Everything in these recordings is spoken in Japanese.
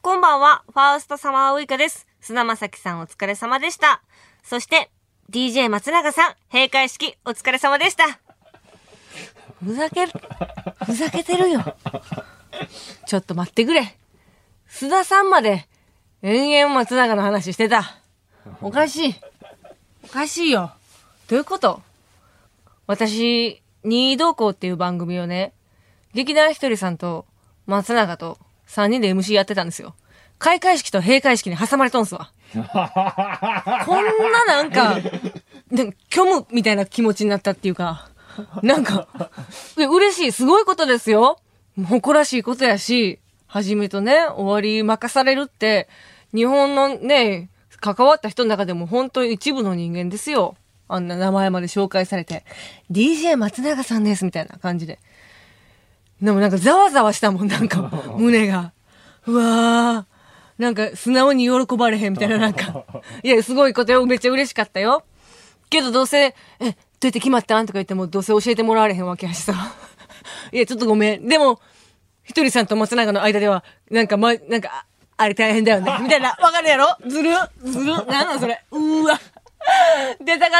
こんばんは、ファーストサマーウイカです。菅田将暉さんお疲れ様でした。そして、DJ 松永さん、閉会式お疲れ様でした。ふざけてるよ。ちょっと待ってくれ。須田さんまで、延々松永の話してた。おかしいよ。どういうこと？私、任意同行っていう番組をね、劇団ひとりさんと松永と3人で MC やってたんですよ。開会式と閉会式に挟まれとんすわ。こんななんか虚無みたいな気持ちになったっていうか、なんか、嬉しい、すごいことですよ。誇らしいことやし、はじめとね、終わり任されるって、日本のね、関わった人の中でも本当に一部の人間ですよ。あんな名前まで紹介されて、DJ 松永さんですみたいな感じで。でもなんかざわざわしたもん、なんか胸が。うわー。なんか素直に喜ばれへんみたいな、なんか。いや、すごいことよ。めっちゃ嬉しかったよ。けどどうせ、どうやって決まったんとか言ってもどうせ教えてもらわれへんわけやしさ。いや、ちょっとごめん。でも、ひとりさんと松永の間では、なんかあれ大変だよね。みたいな。わかるやろ？ずる。なんなんそれ。うーわ。出たか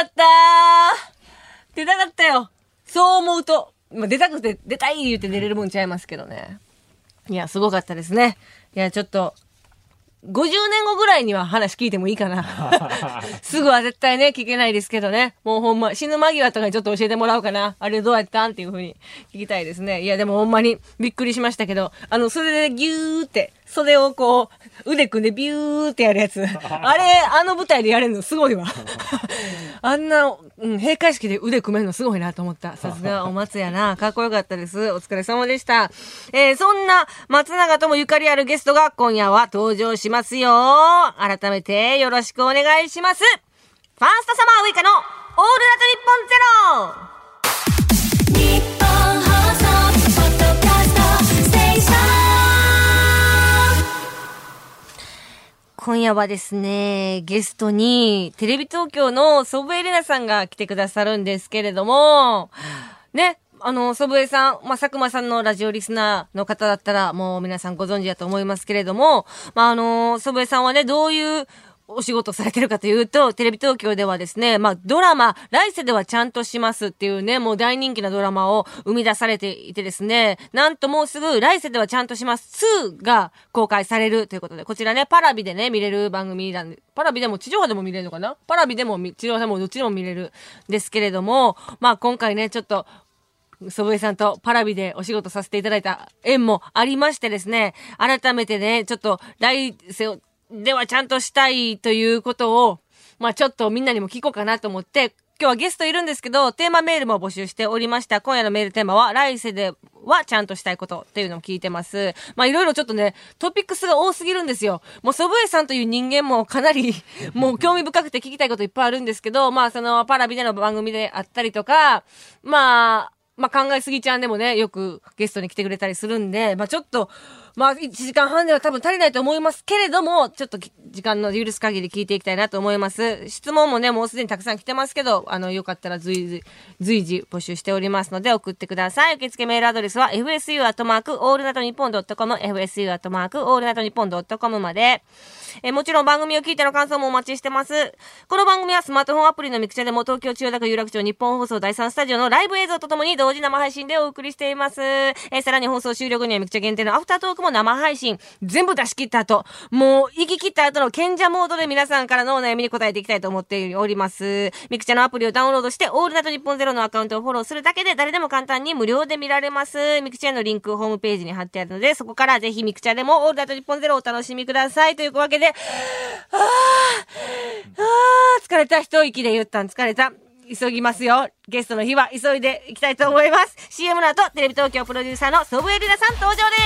ったよ。そう思うと。まあ、出たい言って出れるもんちゃいますけどね。いや、すごかったですね。いや、ちょっと、50年後ぐらいには話聞いてもいいかな。すぐは絶対ね、聞けないですけどね。もうほんま、死ぬ間際とかにちょっと教えてもらおうかな。あれどうやったんっていう風に聞きたいですね。いや、でもほんまにびっくりしましたけど、袖でギューって、袖をこう、腕組んでビューってやるやつ。あれ、舞台でやれるのすごいわ。あんな、閉会式で腕組めるのすごいなと思った。さすがお松やな。かっこよかったです。お疲れ様でした。そんな松永ともゆかりあるゲストが今夜は登場しますよ。改めてよろしくお願いします。ファーストサマーウイカのオールナイトニッポンゼロ。今夜はですね、ゲストにテレビ東京の祖父江里奈さんが来てくださるんですけれども、ね、祖父江さん、佐久間さんのラジオリスナーの方だったらもう皆さんご存知だと思いますけれども、祖父江さんはね、どういうお仕事されてるかというと、テレビ東京ではですね、ドラマ、来世ではちゃんとしますっていうね、もう大人気なドラマを生み出されていてですね、なんともうすぐ来世ではちゃんとします2が公開されるということで、こちらね、パラビでね、見れる番組なんで、パラビでも地上波でも見れるのかな？パラビでも地上波でもどっちでも見れるんですけれども、今回ね、ちょっと、祖父江さんとパラビでお仕事させていただいた縁もありましてですね、改めてね、ちょっと来世ではちゃんとしたいということを、ちょっとみんなにも聞こうかなと思って、今日はゲストいるんですけど、テーマメールも募集しておりました。今夜のメールテーマは、来世ではちゃんとしたいことっていうのを聞いてます。いろいろちょっとね、トピックスが多すぎるんですよ。もう祖父江さんという人間もかなり、もう興味深くて聞きたいこといっぱいあるんですけど、そのパラビでの番組であったりとか、考えすぎちゃんでもね、よくゲストに来てくれたりするんで、ちょっと、1時間半では多分足りないと思いますけれども、ちょっと時間の許す限り聞いていきたいなと思います。質問もね、もうすでにたくさん来てますけど、よかったら随時募集しておりますので送ってください。受付メールアドレスは fsu@allnightnippon.com、fsu@allnightnippon.com まで。もちろん番組を聞いての感想もお待ちしてます。この番組はスマートフォンアプリのミクチャでも東京千代田区有楽町日本放送第3スタジオのライブ映像とともに同時生配信でお送りしています。さらに放送終了後にはミクチャ限定のアフタートークも生配信。全部出し切った後、もう行き切った後の賢者モードで皆さんからのお悩みに答えていきたいと思っております。ミクチャのアプリをダウンロードしてオールナイトニッポンゼロのアカウントをフォローするだけで誰でも簡単に無料で見られます。ミクチャのリンクホームページに貼ってあるので、そこからぜひミクチャでもオールナイトニッポンゼロをお楽しみください。というわけで、疲れた。一息で言ったん疲れた。急ぎますよ。ゲストの日は急いでいきたいと思います。CM の後、テレビ東京プロデューサーの祖父江里奈さん登場です。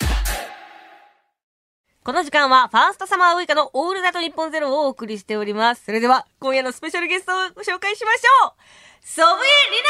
この時間はファーストサマーウイカのオールナイトニッポンゼロをお送りしております。それでは今夜のスペシャルゲストをご紹介しましょう。祖父江里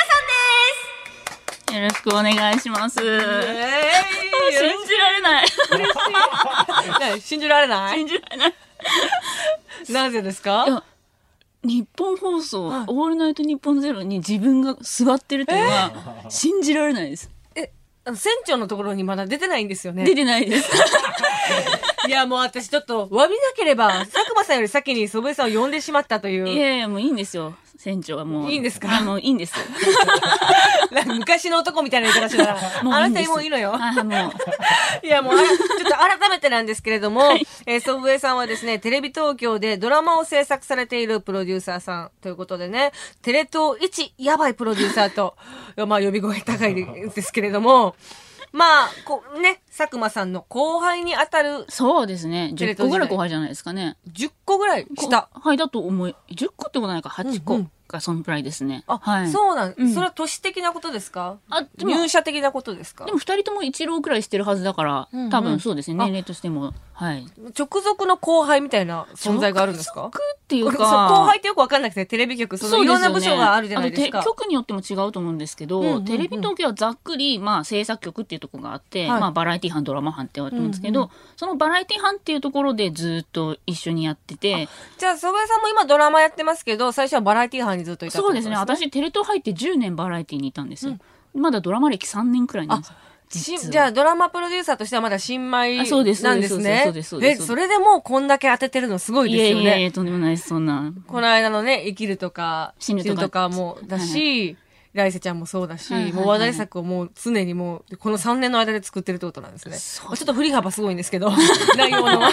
奈さんです。 よろしくお願いします。信じられない。 信じられない。 信じられない。 なぜですか？ いや、日本放送、オールナイトニッポンゼロに自分が座ってるというのは信じられないです。 船長のところにまだ出てないんですよね。 出てないです。 や、もう私ちょっと、詫びなければ、佐久間さんより先に祖父江さんを呼んでしまったという。 いやいや、もういいんですよ。船長はもう。 いいんですか？ もういいんですよ。 なんか昔の男みたいな言い方しながら。 もういいんですあなたにもういいのよ。 はい、もう。 いや、もう、ちょっと改めてなんですけれども、祖父江さんはですね、テレビ東京でドラマを制作されているプロデューサーさんということでね、テレ東一やばいプロデューサーと、まあ呼び声高いですけれども、まあ、佐久間さんの後輩に当たるそうですね。10個ぐらい後輩じゃないですかね。 10個ぐらい下。 はい、だと思い、10個ってことないか、8個がそのくらいですね。 あ、 はい。 そうなん、それは都市的なことですか？入社的なことですか？ でも2人とも一浪くらいしてるはずだから、多分そうですね、年齢としても。はい。 直属の後輩みたいな存在があるんですか？ 直属っていうか。 後輩ってよくわかんなくて、テレビ局、いろんな部署があるじゃないですか。 局によっても違うと思うんですけど、テレビ東京はざっくり、まあ制作局っていうところがあって、まあバラエティ班、ドラマ班って言われてるんですけど、そのバラエティ班っていうところでずっと一緒にやってて。 じゃあ、祖父江さんも今ドラマやってますけど、最初はバラエティ班にずっといたってことですね。 そうですね。私、テレ東入って10年バラエティにいたんですよ。まだドラマ歴3年くらいなんですよ。 じゃあ、ドラマプロデューサーとしてはまだ新米なんですね。 そうです。 それでもうこんだけ当ててるのすごいですよね。 いや、とんでもないです、そんな。 この間のね、生きるとか、死ぬとかもだし、来世ちゃんもそうだし、もう話題作をもう常にもう、この3年の間で作ってるってことなんですね。ちょっと振り幅すごいんですけど、内容の。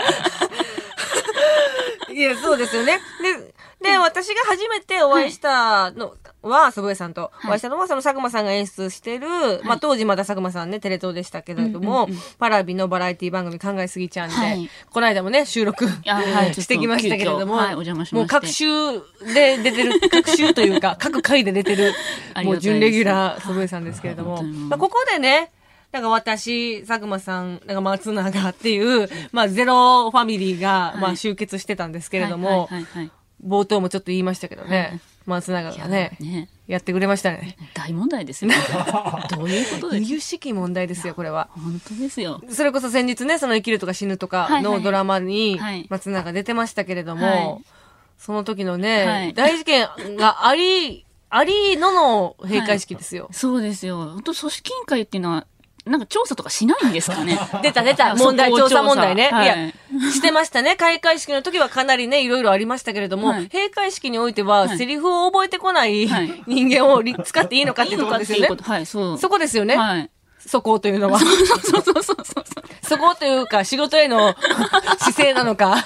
いや、そうですよね。で、私が初めてお会いしたのは、祖父江さんとお会いしたのは、その佐久間さんが演出してる、まあ当時まだ佐久間さんね、テレ東でしたけれども、パラビのバラエティ番組考えすぎちゃんで、この間もね、収録してきましたけれども、 お邪魔しました。 もう各週で出てる、各週というか、各回で出てる、もう準レギュラー祖父江さんですけれども、まあここでね、なんか私、佐久間さん、なんか松永っていう、まあゼロファミリーが、まあ集結してたんですけれども、冒頭もちょっと言いましたけどね、松永がね、やってくれましたね。 大問題ですよ。どういうことですか？ 有識問題ですよ、これは。 本当ですよ。 それこそ先日ね、その生きるとか死ぬとかのドラマに松永出てましたけれども、その時のね、大事件がありの閉会式ですよ。 そうですよ。本当組織委員会っていうのは、なんか調査とかしないんですかね。 出た。調査問題ね。いや、してましたね。開会式の時はかなりね、いろいろありましたけれども、閉会式においては、セリフを覚えてこない人間を使っていいのかっていうところですよね。 はい、そう。 そこですよね。 はい。 そこというのは。そこというか、仕事への姿勢なのか。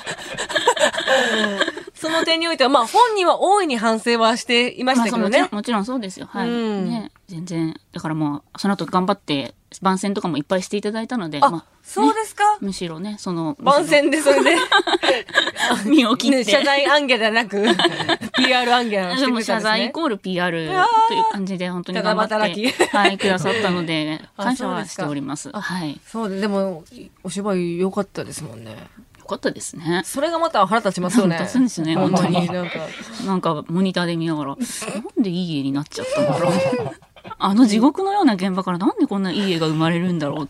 その点においては、まあ本人は大いに反省はしていましたけどね。 もちろんそうですよ。はい。ね、全然。だからもう、その後頑張って、番宣とかもいっぱいしていただいたので。 そうですか？ むしろね、 番宣でそれで、 身を切って。 謝罪案件ではなく、PR 案件をしてくれたんですね。 謝罪イコール PR という感じで本当に頑張って、はい、くださったので、感謝はしております。はい。 そうでも、お芝居良かったですもんね。 よかったですね。 それがまた腹立ちますよね。 立つんですね、本当に。 なんか、モニターで見ながら、なんでいい絵になっちゃったんだろう。あの地獄のような現場からなんでこんないい絵が生まれるんだろうって。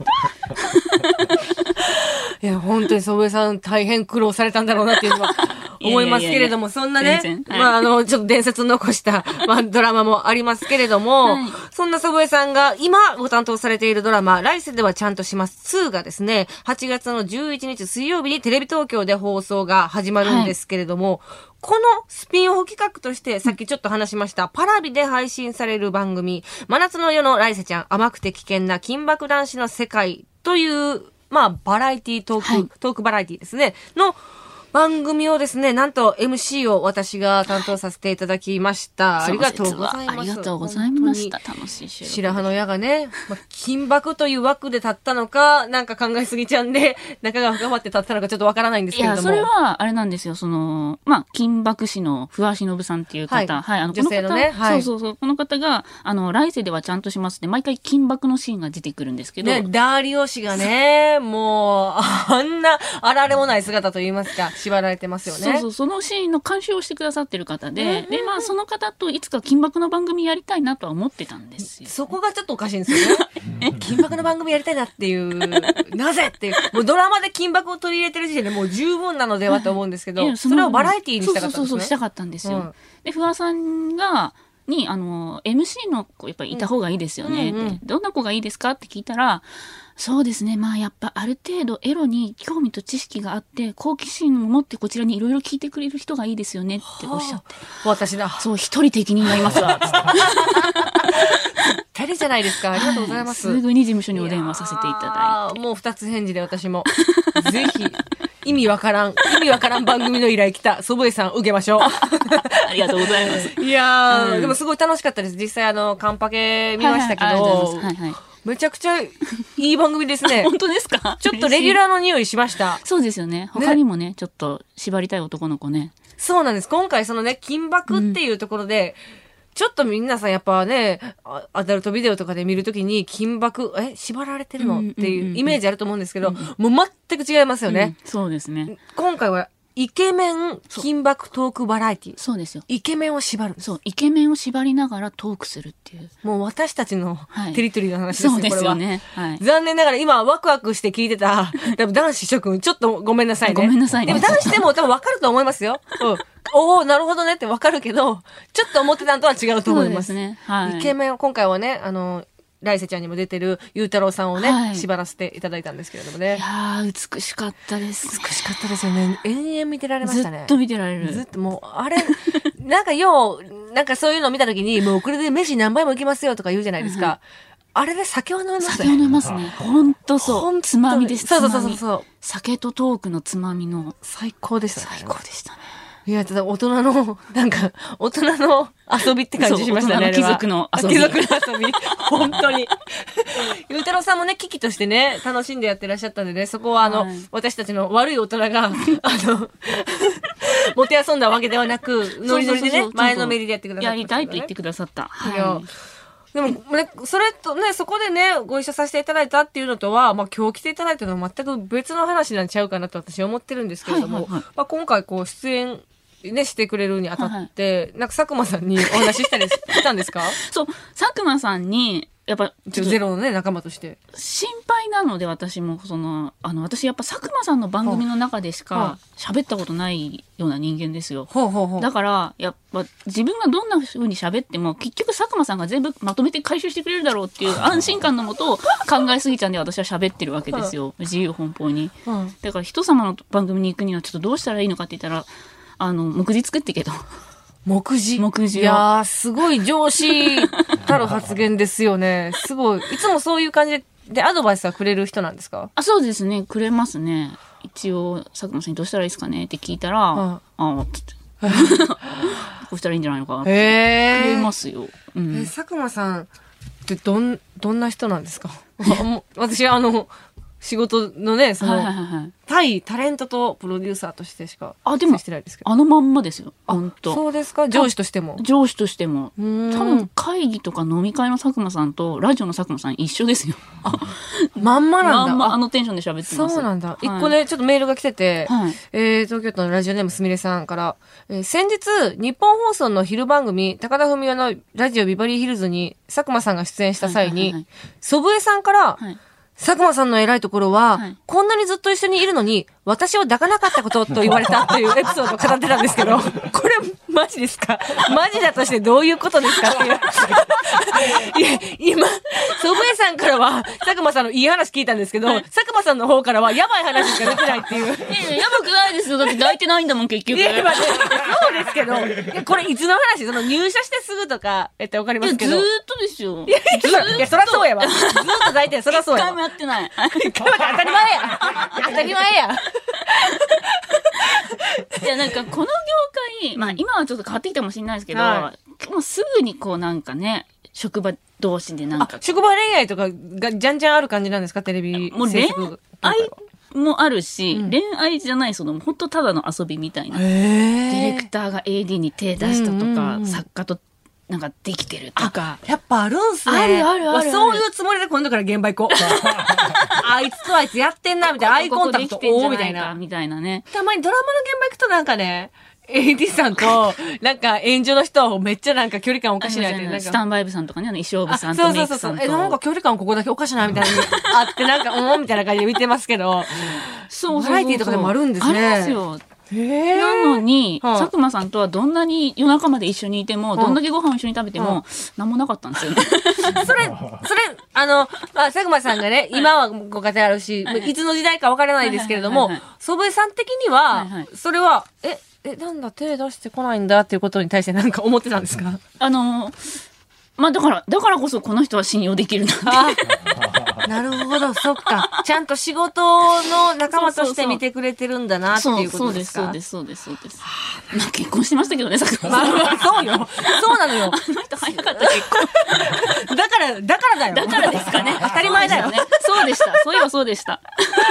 いや、本当に祖父江さん大変苦労されたんだろうなっていうのは思いますけれども、そんなね、まあちょっと伝説を残した、まあドラマもありますけれども、そんな祖父江さんが今ご担当されているドラマ、来世ではちゃんとします2がですね、8月の11日水曜日にテレビ東京で放送が始まるんですけれども、このスピンオフ企画として、さっきちょっと話しました、パラビで配信される番組、真夏の夜の来世ちゃん、甘くて危険な金箔男子の世界という、まあ、バラエティトークバラエティですね、の番組をですね、なんと MC を私が担当させていただきました。ありがとうございます。 ありがとうございました。楽しい収録。 白羽の矢がね、金箔という枠で立ったのか、なんか考えすぎちゃんで、仲が深まって立ったのかちょっとわからないんですけれども。 いや、それは、あれなんですよ、まあ、金箔師の不破忍さんっていう方。はい、 女性のね。 そう、この方が、来世ではちゃんとしますって、毎回金箔のシーンが出てくるんですけど。 ね、ダーリオ氏がね、もう、あんな、あられもない姿と言いますか、縛られてますよね。 そう、そのシーンの監修をしてくださってる方で、で、まあ、その方といつか金箔の番組やりたいなとは思ってたんですよ。 そこがちょっとおかしいんですよね。金箔の番組やりたいなっていう、なぜっていう、もうドラマで金箔を取り入れてる時点でもう十分なのではと思うんですけど、それをバラエティにしたかったんですね。 そう、したかったんですよ。で、不破さんが、MC の子やっぱりいた方がいいですよねって、どんな子がいいですかって聞いたら、 そうですね。まあやっぱある程度エロに興味と知識があって、好奇心を持ってこちらにいろいろ聞いてくれる人がいいですよねっておっしゃって。 私だ。 そう、一人敵になりますわ。 二人じゃないですか。ありがとうございます。 すぐに事務所にお電話させていただいて。 もう二つ返事で私も。ぜひ。意味わからん番組の依頼来た。祖父江さん受けましょう。 ありがとうございます。 いやー、でもすごい楽しかったです。実際カンパケ見ましたけど、めちゃくちゃいい番組ですね。 本当ですか？ ちょっとレギュラーの匂いしました。 そうですよね。他にもね、ちょっと縛りたい男の子ね。 そうなんです。今回そのね、金箔っていうところで、ちょっと皆さんやっぱね、アダルトビデオとかで見るときに金箔、縛られてるのっていうイメージあると思うんですけど、もう全く違いますよね。 そうですね。 今回はイケメン金箔トークバラエティ。 そうですよ。 イケメンを縛る。 そう、イケメンを縛りながらトークするっていう。 もう私たちのテリトリーの話ですよ、 そうですよね。はい。 残念ながら今ワクワクして聞いてた、多分男子諸君、ちょっとごめんなさいね。 ごめんなさいね。 でも男子でも多分分かると思いますよ。おー、なるほどねって分かるけど、ちょっと思ってたのとは違うと思います。 そうですね。はい。 イケメンを今回はね、来世ちゃんにも出てるゆうたろうさんをね、縛らせていただいたんですけれどもね。 いやー、美しかったです。 美しかったですよね。延々見てられましたね。 ずっと見てられる。 ずっともう、あれ、なんかそういうのを見たときに、もうこれで飯何杯も行きますよとか言うじゃないですか。あれで酒を飲みますね。 酒を飲みますね。ほんとそう。つまみです。 そう。 酒とトークのつまみの。 最高でしたね。 最高でしたね。 いや、ただ大人の遊びって感じしましたね。 貴族の遊び。 貴族の遊び。本当に。ゆうたろうさんもね、危機としてね、楽しんでやってらっしゃったんでね、そこは私たちの悪い大人が、もてあそんだわけではなく、ノリノリでね、前のめりでやってくださった、 やりたいと言ってくださった。 はい。でもね、それとね、そこでね、ご一緒させていただいたっていうのとは、まあ今日来ていただいたのは全く別の話なんちゃうかなと私は思ってるんですけれども、まあ今回出演、ね、してくれるにあたって、なんか佐久間さんにお話ししたんですか？ そう、佐久間さんに、やっぱ、 ゼロのね、仲間として。 心配なので、私も、私やっぱ佐久間さんの番組の中でしか喋ったことないような人間ですよ。だから、やっぱ自分がどんな風に喋っても、結局佐久間さんが全部まとめて回収してくれるだろうっていう安心感のもと、考えすぎちゃんで私は喋ってるわけですよ。自由奔放に。だから人様の番組に行くにはちょっとどうしたらいいのかって言ったら、目次作ってけど。 目次。いやー、すごい上司たる発言ですよね。すごい。いつもそういう感じでアドバイスはくれる人なんですか？ そうですね。くれますね。一応、佐久間さんにどうしたらいいですかねって聞いたら、つって。こうしたらいいんじゃないのかなって。くれますよ。 佐久間さんってどんな人なんですか？私仕事のね、対タレントとプロデューサーとしてしかしてないですけど。 まんまですよ。本当。 そうですか？上司としても。 上司としても。多分会議とか飲み会の佐久間さんとラジオの佐久間さん一緒ですよ。 まんまなんだ。 テンションで喋ってます。 そうなんだ。一個ね、ちょっとメールが来てて、東京都のラジオネームすみれさんから、先日、日本放送の昼番組、高田文夫のラジオビバリーヒルズに佐久間さんが出演した際に、祖父江さんから、佐久間さんの偉いところは、こんなにずっと一緒にいるのに、私を抱かなかったことと言われたというエピソードを語ってたんですけど、これマジですか？マジだとしてどういうことですかっていう。いや、今、祖父江さんからは、佐久間さんのいい話聞いたんですけど、佐久間さんの方からはやばい話しか出てないっていう。 やばくないですよ。だって抱いてないんだもん、結局。 そうですけど、これいつの話？入社してすぐとか、わかりますけど。 ずーっとですよ。 いや、そらそうやわ。ずーっと抱いてる、そらそうやわ。 一回もやってない。 一回も当たり前や。当たり前や。 いや、なんかこの業界、まあ今はちょっと変わってきたかもしれないですけど、もうすぐになんかね、職場同士でなんか。 職場恋愛とかがじゃんじゃんある感じなんですか？テレビもう恋愛もあるし、恋愛じゃない、本当ただの遊びみたいな。ディレクターが AD に手出したとか、作家となんかできてるとか。 やっぱあるんすね。 ある。 そういうつもりで今度から現場行こう。あいつとあいつやってんな、みたいな。アイコンタクト、みたいな。 みたいなね。 たまにドラマの現場行くとなんかね、AD さんと、なんか演者の人めっちゃなんか距離感おかしないって。 スタンバイ部さんとかね、衣装部さんとメイクさんと。 なんか距離感ここだけおかしないみたいなあって、なんか、みたいな感じで見てますけど。バラエティーとかでもあるんですね。 ありますよ。 なのに、佐久間さんとはどんなに夜中まで一緒にいても、どんだけご飯を一緒に食べても、なんもなかったんですよね。 それ、佐久間さんがね、今はご家庭あるし、いつの時代かわからないですけれども、祖父江さん的には、それは、なんだ、手出してこないんだっていうことに対して何か思ってたんですか？ まあだからこそこの人は信用できるなって。 なるほど、そっか。ちゃんと仕事の仲間として見てくれてるんだなっていうことですか？ そうです。まあ結婚してましたけどね、佐久間さん。 そうよ。そうなのよ。 あの人早かった結婚。 だからだよ。 だからですかね。 当たり前だよね。そうでした。そういえばそうでした。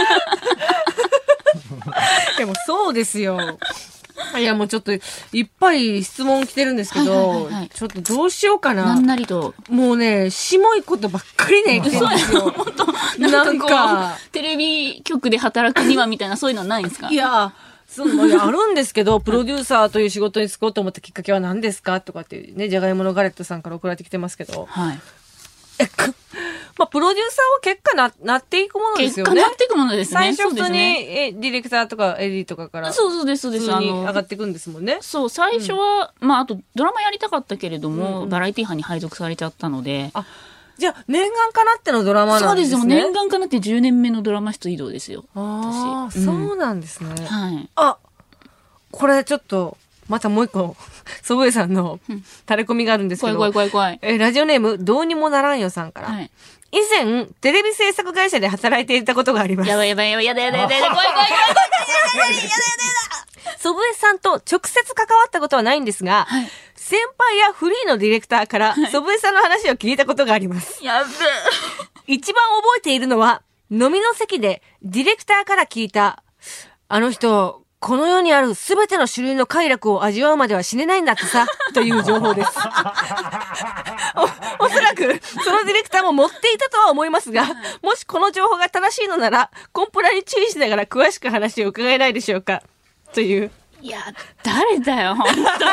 でもそうですよ。いや、もうちょっといっぱい質問来てるんですけど、ちょっとどうしようかな。 なんなりと。 もうね、しもいことばっかりね、来てるんですよ。 本当なんかテレビ局で働くにはみたいな、そういうのはないんですか？ いや、あるんですけど、プロデューサーという仕事に就こうと思ったきっかけは何ですかとかっていうね、じゃがいものガレットさんから送られてきてますけど。 はい。 まあ、プロデューサーは結果なっていくものですよね。 結果なっていくものですね。 最初普通に、ディレクターとかエディとかから。 そうです。 普通に上がっていくんですもんね。 そう、最初は、まあ、あとドラマやりたかったけれども、バラエティ班に配属されちゃったので。 じゃあ、念願かなってのドラマなんですね。 そうですよ。念願かなって10年目のドラマ室移動ですよ。 そうなんですね。 はい。 これちょっと、またもう一個、祖父江さんのタレコミがあるんですけど。 怖い。 ラジオネーム、どうにもならんよさんから。以前、テレビ制作会社で働いていたことがあります。 やだ、怖い。 祖父江さんと直接関わったことはないんですが、先輩やフリーのディレクターから祖父江さんの話を聞いたことがあります。 やべえ。 一番覚えているのは、飲みの席でディレクターから聞いた、あの人、この世にあるすべての種類の快楽を味わうまでは死ねないんだってさ、という情報です。おそらく、そのディレクターも持っていたとは思いますが、もしこの情報が正しいのなら、コンプラに注意しながら詳しく話を伺えないでしょうか、という。 いや、誰だよ、本当にさ。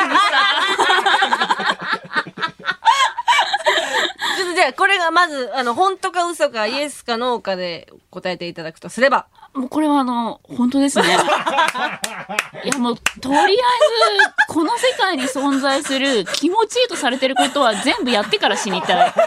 ちょっとじゃあ、これがまず、本当か嘘か、イエスかノーかで答えていただくとすれば。 もうこれは本当ですね。いやもう、とりあえず、この世界に存在する気持ちいいとされてることは全部やってから死にたい。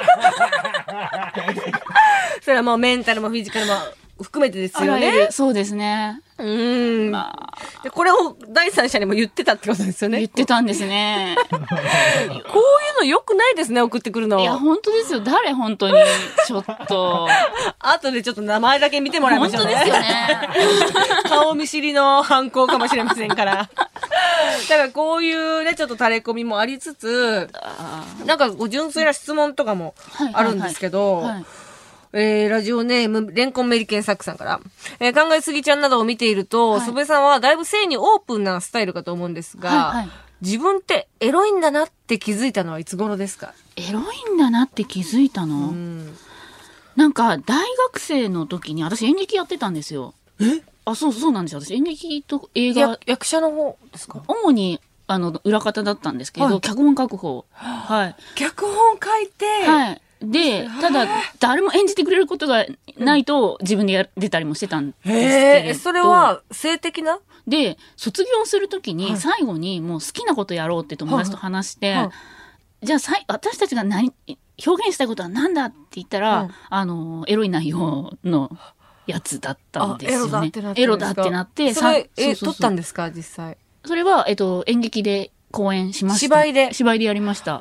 それはもうメンタルもフィジカルも含めてですよね。 そうですね。 でこれを第三者にも言ってたってことですよね。 言ってたんですね。 こういうの良くないですね、送ってくるの。 いや、本当ですよ。誰本当に。ちょっと。 後でちょっと名前だけ見てもらいましょうね。 本当ですよね。 顔見知りの犯行かもしれませんから。だからこういうね、ちょっと垂れ込みもありつつ、なんか純粋な質問とかもあるんですけど、ラジオネーム、レンコンメリケンサックさんから。考えすぎちゃんなどを見ていると、祖父江さんはだいぶ性にオープンなスタイルかと思うんですが、自分ってエロいんだなって気づいたのはいつ頃ですか？ エロいんだなって気づいたの？なんか、大学生の時に、私演劇やってたんですよ。そうなんですよ。私演劇と映画。 役者の方ですか？ 主に、裏方だったんですけど、脚本書く方。 脚本書いて、 で、ただ、誰も演じてくれることがないと、自分で出たりもしてたんですけれど。 それは、性的な？ で、卒業するときに、最後にもう好きなことやろうって友達と話して、じゃあ、私たちが表現したいことは何だって言ったら、エロい内容のやつだったんですよね。エロだってなって。 それ、撮ったんですか、実際。 それは、演劇で、公演しました。芝居でやりました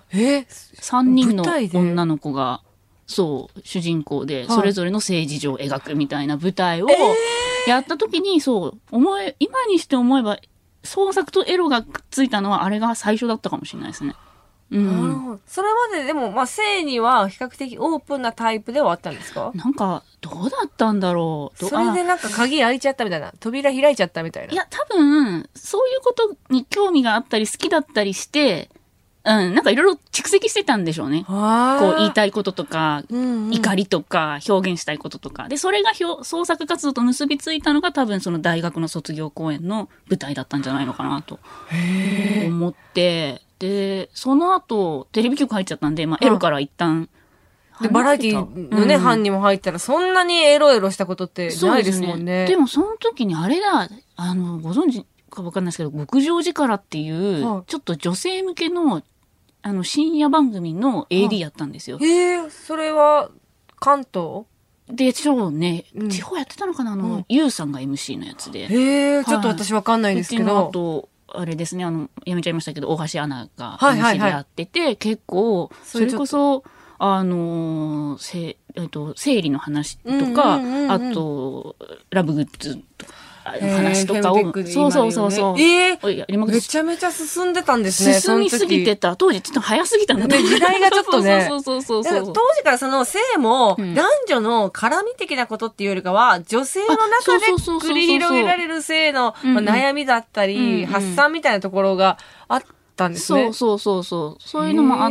。3人の女の子が、主人公で、それぞれの性事情を描くみたいな舞台をやった時に、今にして思えば、創作とエロがくっついたのは、あれが最初だったかもしれないですね。 それまででも、性には比較的オープンなタイプではあったんですか？ なんか、どうだったんだろう。 それでなんか鍵開いちゃったみたいな。扉開いちゃったみたいな。 いや、多分、そういうことに興味があったり好きだったりして、なんかいろいろ蓄積してたんでしょうね。こう言いたいこととか、怒りとか、表現したいこととか。で、それが創作活動と結びついたのが多分その大学の卒業公演の舞台だったんじゃないのかなと思って、で、その後、テレビ局入っちゃったんで、エロから一旦、 で、バラエティのね、班にも入ったら、そんなにエロエロしたことってないですもんね。 でも、その時にあれだ、ご存知、 かわかんないですけど、極上寺っていう、 はい、 ちょっと女性向けの、深夜番組の AD やったんですよ。 それは、関東でしょうね。地方やってたのかなゆうさんが MC のやつで。 ちょっと私わかんないですけど。 あと、あれですね、やめちゃいましたけど、大橋アナが MC でやってて、結構、それこそ、生理の話とか、あと、ラブグッズとか、話とかを、そう。 めちゃめちゃ進んでたんですね。 進みすぎてた。当時ちょっと早すぎたんだね。 時代がちょっとね。 そう。 当時からその性も、男女の絡み的なことっていうよりかは、女性の中で繰り広げられる性の悩みだったり、発散みたいなところがあったんですね。 そう。そういうのもあって、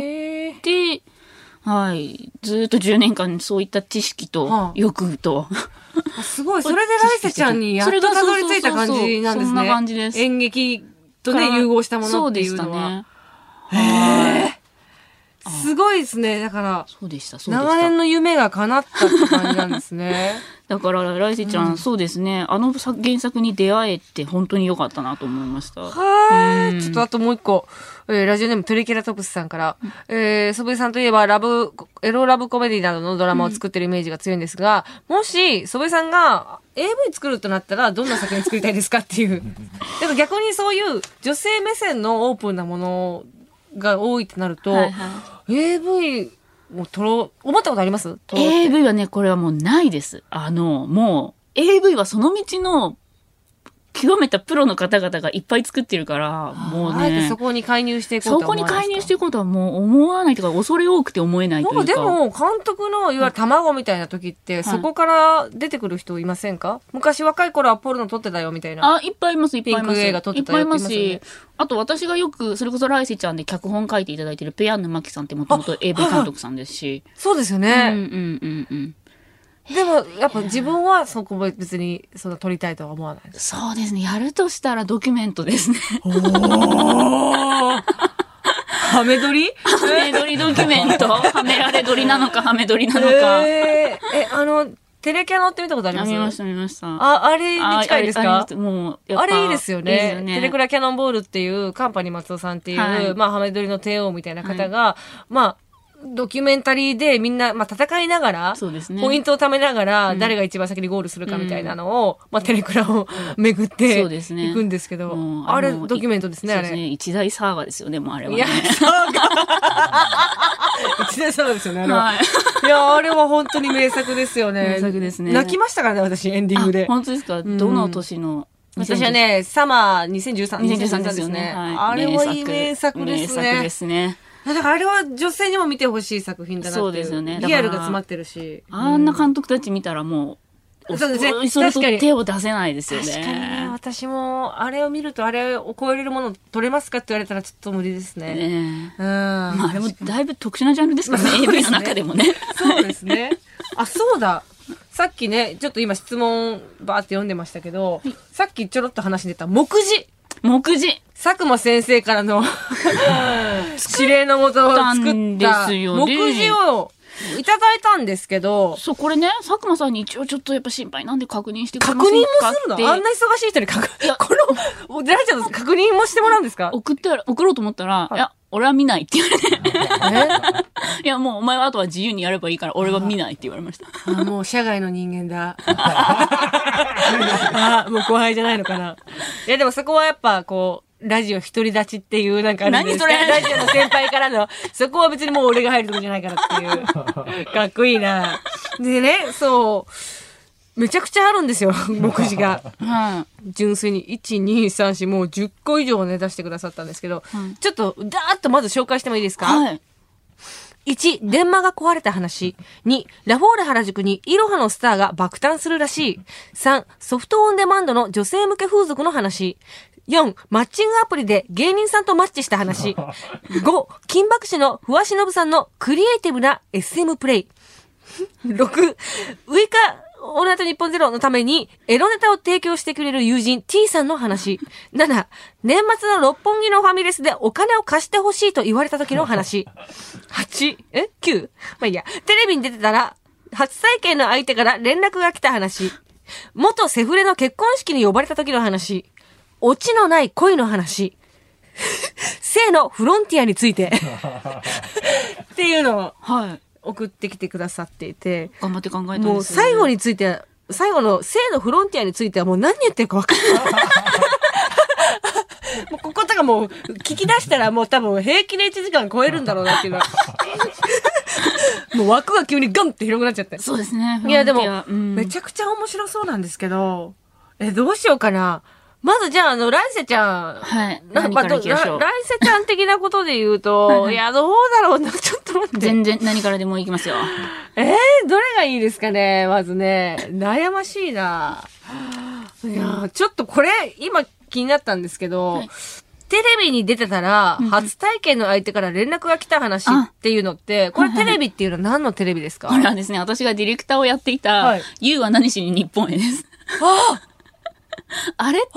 はい。ずっと10年間そういった知識と欲と、 すごい。それで来世ちゃんにやっとたどり着いた感じなんですね。 そんな感じです。 演劇とね、融合したものっていうのは。 そうでしたね。 すごいですね。だから、 そうでした。 長年の夢が叶ったって感じなんですね。 だから、来世ちゃん、そうですね。原作に出会えて本当に良かったなと思いました。 ちょっとあともう一個。ラジオネームトリケラトプスさんから、祖父江さんといえばエロラブコメディなどのドラマを作ってるイメージが強いんですが、もし祖父江さんが AV 作るとなったらどんな作品作りたいですかっていう。だから逆にそういう女性目線のオープンなものが多いってなると、AV を思ったことあります？ AV はね、これはもうないです。もう AV はその道の極めたプロの方々がいっぱい作ってるから、もうね。 あえてそこに介入していこうとは思わないですか？ そこに介入していこうとはもう思わないというか、恐れ多くて思えないというか。 でも、監督の、いわゆる卵みたいな時って、そこから出てくる人いませんか？昔若い頃はポルノ撮ってたよみたいな。 いっぱいいます、いっぱいいます。 ピンク映画撮ってたよって言いますよね。 いっぱいいますし、あと私がよく、それこそ来世ちゃんで脚本書いていただいてるペヤンヌマキさんってもともと AV 監督さんですし。 そうですよね。でも、やっぱ自分はそこ別にそんな撮りたいとは思わないです。 そうですね。やるとしたらドキュメントですね。 ハメ撮りドキュメントはめられ撮りなのか、はめ撮りなのか。 テレキャノって見たことあります？ 見ました。 あれに近いですか？ もう、 あれいいですよね。テレクラキャノンボールっていう、カンパニー松尾さんっていう、まあ、ハメ撮りの帝王みたいな方が、まあ、ドキュメンタリーでみんな、まあ、戦いながら、ポイントを貯めながら、誰が一番先にゴールするかみたいなのを、まあ、テレクラを巡っていくんですけど、あれ、ドキュメントですね、あれ。そうですね。 一大サーガですよね、もうあれはね。 いや、サーガ一大サーガですよね、あれは。いや、あれは本当に名作ですよね。 名作ですね。 泣きましたからね、私、エンディングで。 本当ですか？どの年の？ 私はね、サマー2013ですね。あれはいい名作ですね。 名作ですね。 だからあれは女性にも見てほしい作品だなっていう。そうですよね。リアルが詰まってるし。 あんな監督たち見たらもう、そうですね。それと手を出せないですよね。 確かにね。私も、あれを見るとあれを超えれるもの取れますかって言われたらちょっと無理ですね。 まああれもだいぶ特殊なジャンルですからね。AV の中でもね。 そうですね。そうだ。さっきね、ちょっと今質問バーって読んでましたけど、さっきちょろっと話に出た目次。佐久間先生からの指令のもとを作った目次をいただいたんですけど。 そう、これね、佐久間さんに一応ちょっとやっぱ心配なんで確認してくれませんか？ 確認もするの？あんな忙しい人に出られちゃう確認もしてもらうんですか？ 送ろうと思ったら、いや、俺は見ないって言われて。いや、もうお前はあとは自由にやればいいから、俺は見ないって言われました。 もう社外の人間だ。もう後輩じゃないのかな。いや、でもそこはやっぱこう、ラジオ独り立ちっていうなんか何それラジオの先輩からの、そこは別にもう俺が入るとこじゃないからっていう。かっこいいな。でね、そう、めちゃくちゃあるんですよ、目次が。純粋に、1、2、3、4、もう10個以上ね、出してくださったんですけど、ちょっと、だーっとまず紹介してもいいですか？ はい。 1、電話が壊れた話。2、ラフォーレ原宿にイロハのスターが爆誕するらしい。3、ソフトオンデマンドの女性向け風俗の話。4、マッチングアプリで芸人さんとマッチした話。5、金箔師の不破忍さんのクリエイティブな SM プレイ。6、ウイカオールナイト日本ゼロのためにエロネタを提供してくれる友人 T さんの話。7、年末の六本木のファミレスでお金を貸してほしいと言われた時の話。8、9? まあいいや。テレビに出てたら、初体験の相手から連絡が来た話。元セフレの結婚式に呼ばれた時の話。 オチのない恋の話。性のフロンティアについて。っていうのを送ってきてくださっていて。 頑張って考えたんですよね。 もう最後について、最後の性のフロンティアについてはもう何言ってるか分かんない。もうこことかもう聞き出したらもう多分平気で1時間超えるんだろうなっていうのは。もう枠が急にガンって広くなっちゃって。 そうですね。 いやでも、めちゃくちゃ面白そうなんですけど、どうしようかな。まずじゃあ、来世ちゃん。 はい。 何から行きましょう。来世ちゃん的なことで言うと、いや、どうだろうな。ちょっと待って。 全然何からでも行きますよ。 どれがいいですかね、まずね。悩ましいな。いや、ちょっとこれ、今気になったんですけど、はい、テレビに出てたら、初体験の相手から連絡が来た話っていうのって、これテレビっていうのは何のテレビですか？ これはですね、私がディレクターをやっていた、ゆうは何しに日本へです。あれって、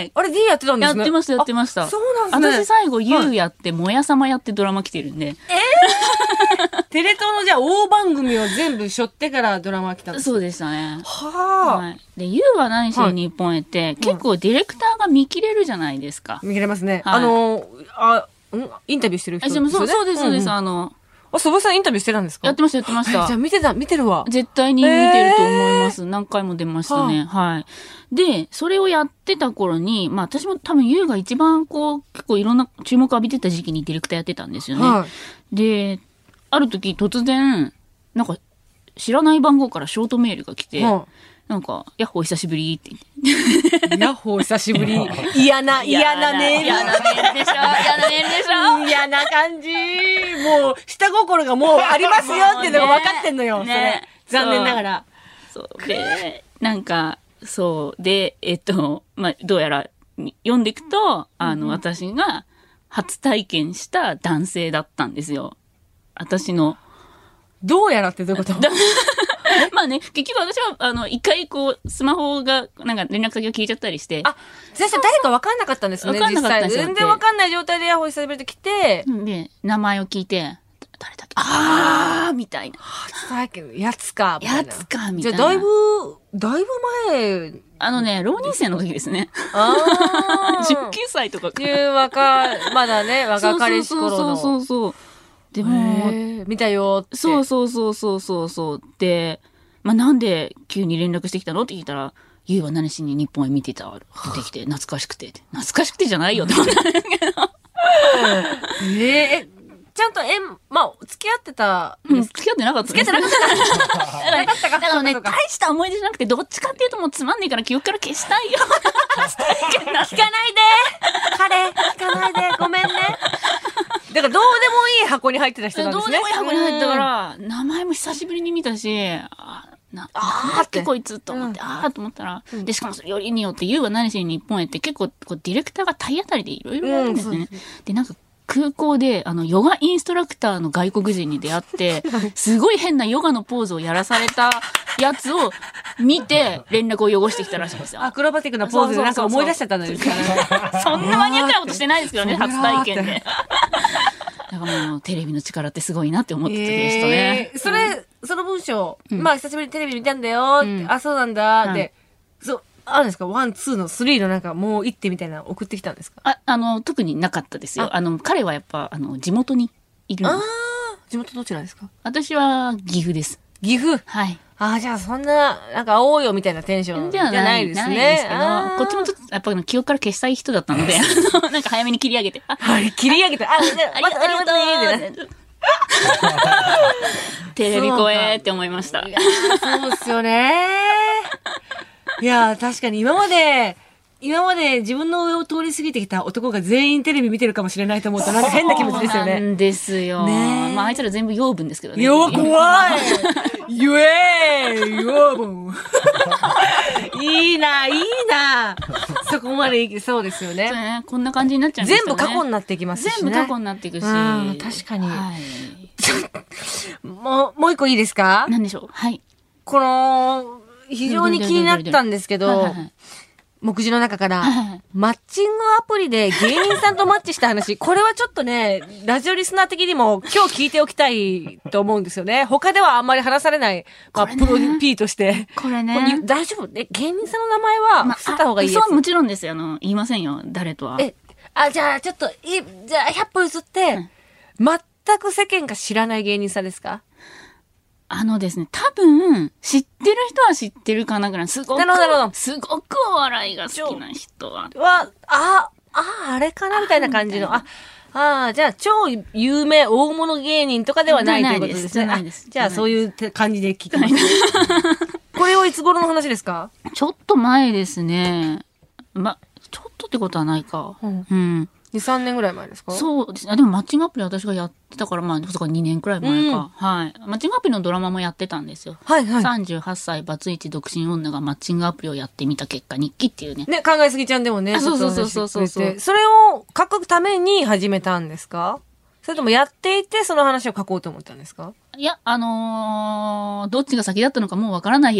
あれ D やってたんですね。 やってました。 そうなんですね。 私最後、ゆうやって、もやさまやってドラマ来てるんで。 テレ東のじゃあ大番組を全部背負ってからドラマ来たんですか？ そうでしたね。はい。で、ゆうは何しに日本へって、結構ディレクターが見切れるじゃないですか。 見切れますね。インタビューしてる人ですよね。 そうです、そうです。 祖母さんインタビューしてたんですか？ やってました。 じゃあ見てるわ。 絶対に見てると思います。何回も出ましたね。はい。で、それをやってた頃に、まあ私も多分ユウが一番結構いろんな注目を浴びてた時期にディレクターやってたんですよね。で、ある時突然、なんか知らない番号からショートメールが来て、なんか、ヤッホー久しぶりって言って。 ヤッホー久しぶり。嫌なメール。嫌なメールでしょ。嫌な感じ。もう、下心がもうありますよっていうのが分かってんのよ。それ。残念ながら。 そうで、なんか、そうで、まあ、どうやら読んでいくと、私が初体験した男性だったんですよ。私の。 どうやらってどういうこと？ まあね、結局私は、一回スマホが、なんか連絡先を聞いちゃったりして。 先生誰か分かんなかったんですね、実際。全然分かんない状態でヤッホー久しぶりと来て。 で、名前を聞いて、誰だっけみたいな。 初体験、やつか、みたいな。 やつか、みたいな。 じゃあ、だいぶ前。 浪人生の時ですね。19歳とかか。 まだね、若かりし頃の。 そう。でも、 見たよって。 そう。で、まあ、なんで急に連絡してきたのって聞いたら、ゆうは何しに日本へ見てた。出てきて、懐かしくてじゃないよって思ったんですけど。 ちゃんと、まあ、付き合ってた。 付き合ってなかった。 付き合ってなかった。 だからね、大した思い出じゃなくて、どっちかっていうともうつまんねえから記憶から消したいよ。 聞かないで彼、聞かないでごめんね。だからどうでもいい箱に入ってた人なんですね。 どうでもいい箱に入ってたから、名前も久しぶりに見たし、なんだっけこいつと思って、と思ったら、で、しかもそれよりによって、ゆうは何しに日本へって結構、ディレクターが体当たりでいろいろやるんですね。で、なんか、空港で、ヨガインストラクターの外国人に出会って、すごい変なヨガのポーズをやらされたやつを見て、連絡を汚してきたらしいんですよ。 アクロバティックなポーズでなんか思い出しちゃったんですかね。 そんなマニアックなことしてないですけどね、初体験で。だからもう、テレビの力ってすごいなって思ってたでしたね。 その文章、まあ、久しぶりにテレビ見たんだよ、そうなんだ、って、あるんですか？1、2の3のなんかもう一手みたいなの送ってきたんですか？ 特になかったですよ。彼はやっぱ、地元にいるの。 地元どちらですか？ 私は岐阜です。 岐阜？ はい。 じゃあそんな、なんか会おうよみたいなテンションじゃないですね。ないですけど、 こっちもちょっと、やっぱ記憶から消したい人だったので、なんか早めに切り上げて。 切り上げて、 ありがとうテレビ声って思いました。 そうっすよね。いや、確かに今まで自分の上を通り過ぎてきた男が全員テレビ見てるかもしれないと思うとなんか変な気持ちですよね。 そうなんですよ。まああいつら全部養分ですけどね。 怖い言え養分いいな。そこまでいきそうですよね。 そうね。こんな感じになっちゃいますね。 全部過去になっていきますしね。 全部過去になっていくし。 確かに。もう一個いいですか？ 何でしょう。はい。 非常に気になったんですけど、 目次の中から、 はい、 マッチングアプリで芸人さんとマッチした話、これはちょっとね、ラジオリスナー的にも今日聞いておきたいと思うんですよね。他ではあんまり話されない、まあ、プロ P として。 これね。 大丈夫？芸人さんの名前は伏せた方がいいです。 そう、もちろんですよ。言いませんよ。誰とは。 じゃあちょっと、じゃあ100歩譲って、全く世間が知らない芸人さんですか？ ですね、多分、知ってる人は知ってるかなぐらい、すごくお笑いが好きな人は。 あれかなみたいな感じの。じゃあ、超有名大物芸人とかではないということですね。じゃあ、そういう感じで聞きます。これはいつ頃の話ですか？ ちょっと前ですね。ちょっとってことはないか。うん。 2、3年ぐらい前ですか？ そうですね。でもマッチングアプリ私がやってたから、まあ、そこ2年くらい前か。はい。マッチングアプリのドラマもやってたんですよ。はいはい。38歳バツイチ独身女がマッチングアプリをやってみた結果日記っていうね。 ね、考えすぎちゃんでもね。 そう。 それを書くために始めたんですか？それともやっていてその話を書こうと思ったんですか？ いや、どっちが先だったのかもうわからないや。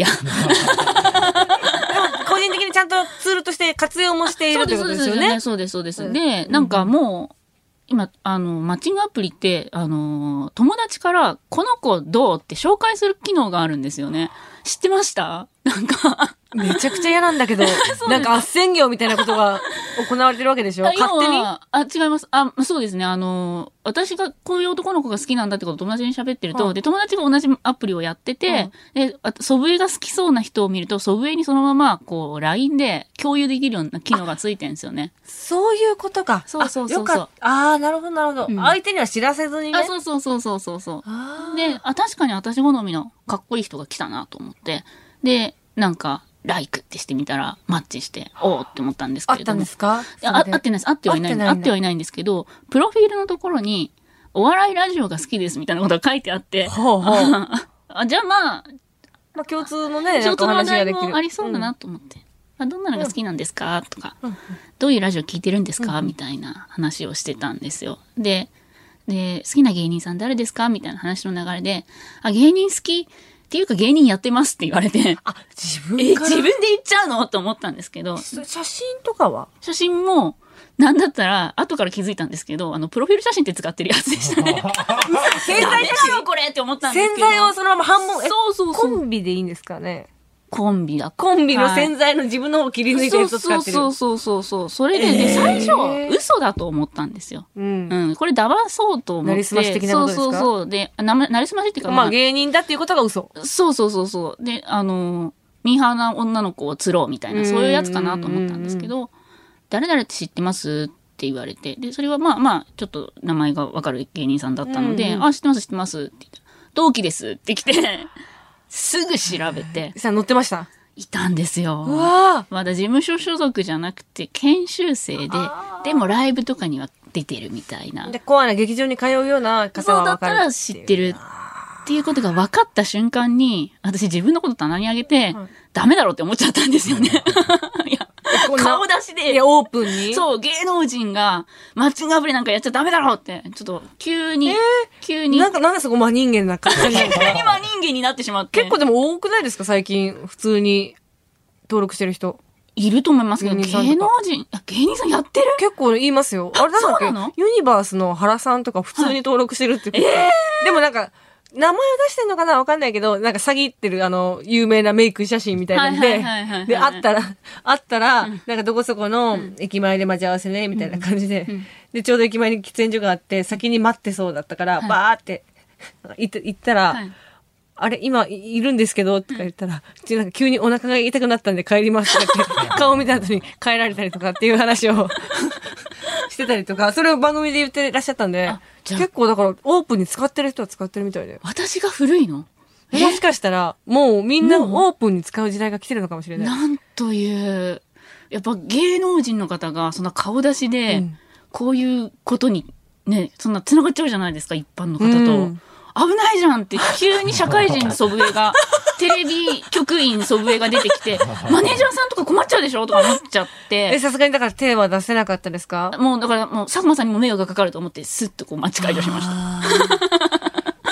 個人的にちゃんとツールとして活用もしているということですよね。 そうです。で、なんかもう、今、マッチングアプリって、友達から、この子どうって紹介する機能があるんですよね。知ってました？なんか。 めちゃくちゃ嫌なんだけど、なんか斡旋業みたいなことが行われてるわけでしょ？勝手に？ 違います。そうですね。私がこういう男の子が好きなんだってことを友達に喋ってると、で、友達が同じアプリをやってて、で、ソブエが好きそうな人を見ると、ソブエにそのまま、こう、LINE で共有できるような機能がついてるんですよね。 そういうことか。 そう。 よかった。なるほど。相手には知らせずにね。 そう。で、確かに私好みのかっこいい人が来たなと思って、で、なんか、ライクってしてみたら、マッチして、おーって思ったんですけれども。 あったんですか？ 会ってないです。会ってはいないんですけど、プロフィールのところに、お笑いラジオが好きですみたいなことが書いてあって、じゃあまあ、 共通のね、 共通の話題もありそうだなと思って。どんなのが好きなんですかとか、どういうラジオ聞いてるんですかみたいな話をしてたんですよ。で、好きな芸人さん誰ですかみたいな話の流れで、芸人好きっていうか芸人やってますって言われて。 自分で言っちゃうのと思ったんですけど。 写真とかは？ 写真も、なんだったら、後から気づいたんですけど、プロフィール写真って使ってるやつでしたね。 潜在写真これって思ったんですけど。 潜在をそのまま半分、 そう。 コンビでいいんですかね？ コンビの潜在の自分の方を切り抜いてる人使ってる。 そう。それで、最初、嘘だと思ったんですよ。これ騙そうと思って。 なりすまし的なことですか？ そう。で、なりすましっていうか、 まあ芸人だっていうことが嘘。 そう。で、ミーハーな女の子を釣ろうみたいな、そういうやつかなと思ったんですけど、誰々って知ってますって言われて、で、それはまあ、ちょっと名前がわかる芸人さんだったので、知ってますって言って、同期ですって来て、すぐ調べて。 乗ってました？ いたんですよ。まだ事務所所属じゃなくて研修生で、でもライブとかには出てるみたいな。 で、コアな劇場に通うような方は分かる。 そうだったら知ってるっていうことが分かった瞬間に、私自分のこと棚に上げて、ダメだろうって思っちゃったんですよね。いや、顔出しで。 オープンに？ そう、芸能人がマッチングアプリなんかやっちゃダメだろうって、ちょっと急に。 なんでそこ真人間な感じなのかな？ 急に真人間になってしまって。 結構でも多くないですか最近、普通に登録してる人。 いると思いますけど、芸能人やってる？ 結構言いますよ。あれなんだっけ？ユニバースの原さんとか普通に登録してるってこと。でもなんか、名前を出してんのかなわかんないけど、なんか詐欺ってる有名なメイク写真みたいなんで、で、あったら、なんかどこそこの駅前で待ち合わせね、みたいな感じで、で、ちょうど駅前に喫煙所があって、先に待ってそうだったから、バーって行ったら、あれ、今いるんですけど、とか言ったら、なんか急にお腹が痛くなったんで帰りますとか言って、顔見た後に帰られたりとかっていう話をしてたりとか、それを番組で言ってらっしゃったんで、結構だからオープンに使ってる人は使ってるみたいで。 私が古いの？ もしかしたら、もうみんなオープンに使う時代が来てるのかもしれない。 なんという、やっぱ芸能人の方がそんな顔出しで、こういうことにね、そんな繋がっちゃうじゃないですか、一般の方と。危ないじゃんって、急に社会人ソブエが、テレビ局員ソブエが出てきて、マネージャーさんとか困っちゃうでしょとか思っちゃって。 さすがにだから手は出せなかったですか？ もうだからもう佐久間さんにも迷惑がかかると思って、スッとこう街解除しました。 そっ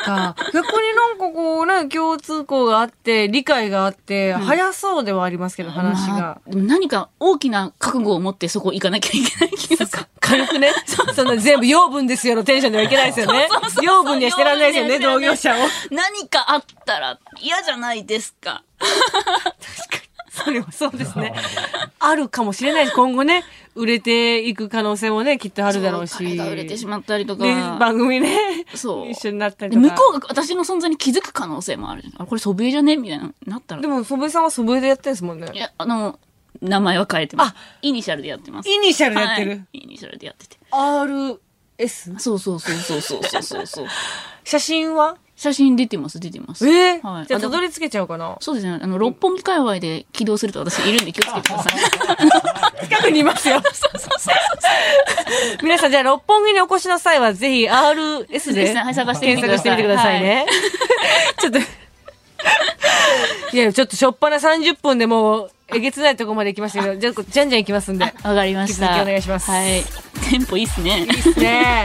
か。逆になんかこうね、共通項があって、理解があって、早そうではありますけど、話が。 でも何か大きな覚悟を持ってそこ行かなきゃいけない気がする。 軽くね。そんな全部養分ですよのテンションではいけないですよね。養分にはしてらんないですよね、同業者を。 何かあったら嫌じゃないですか。 確かに。それはそうですね。あるかもしれないし、今後ね、売れていく可能性もね、きっとあるだろうし。 彼が売れてしまったりとか。 ね、番組ね、 そう。 一緒になったりとか。 向こうが私の存在に気づく可能性もある。あ、これ祖父江じゃねみたいな、なったら。 でも、祖父江さんは祖父江でやってるんですもんね。 いや、名前は変えてます。イニシャルでやってます。 イニシャルでやってる、はい、 イニシャルでやってて。 RS? そう。 写真は写真出てます。はい。じゃあ、たどり着けちゃうかな。 そうですね。六本木界隈で起動すると私いるんで気をつけてください。近くにいますよ。皆さん、じゃあ、六本木にお越しの際は、ぜひ RS で探して検索してみてくださいね。ちょっと、いや、ちょっとしょっぱな30分でもう、えげつないとこまで行きましたけど、じゃんじゃん行きますんで。 わかりました。 引き続きお願いします。 はい。テンポいいっすね。 いいっすね。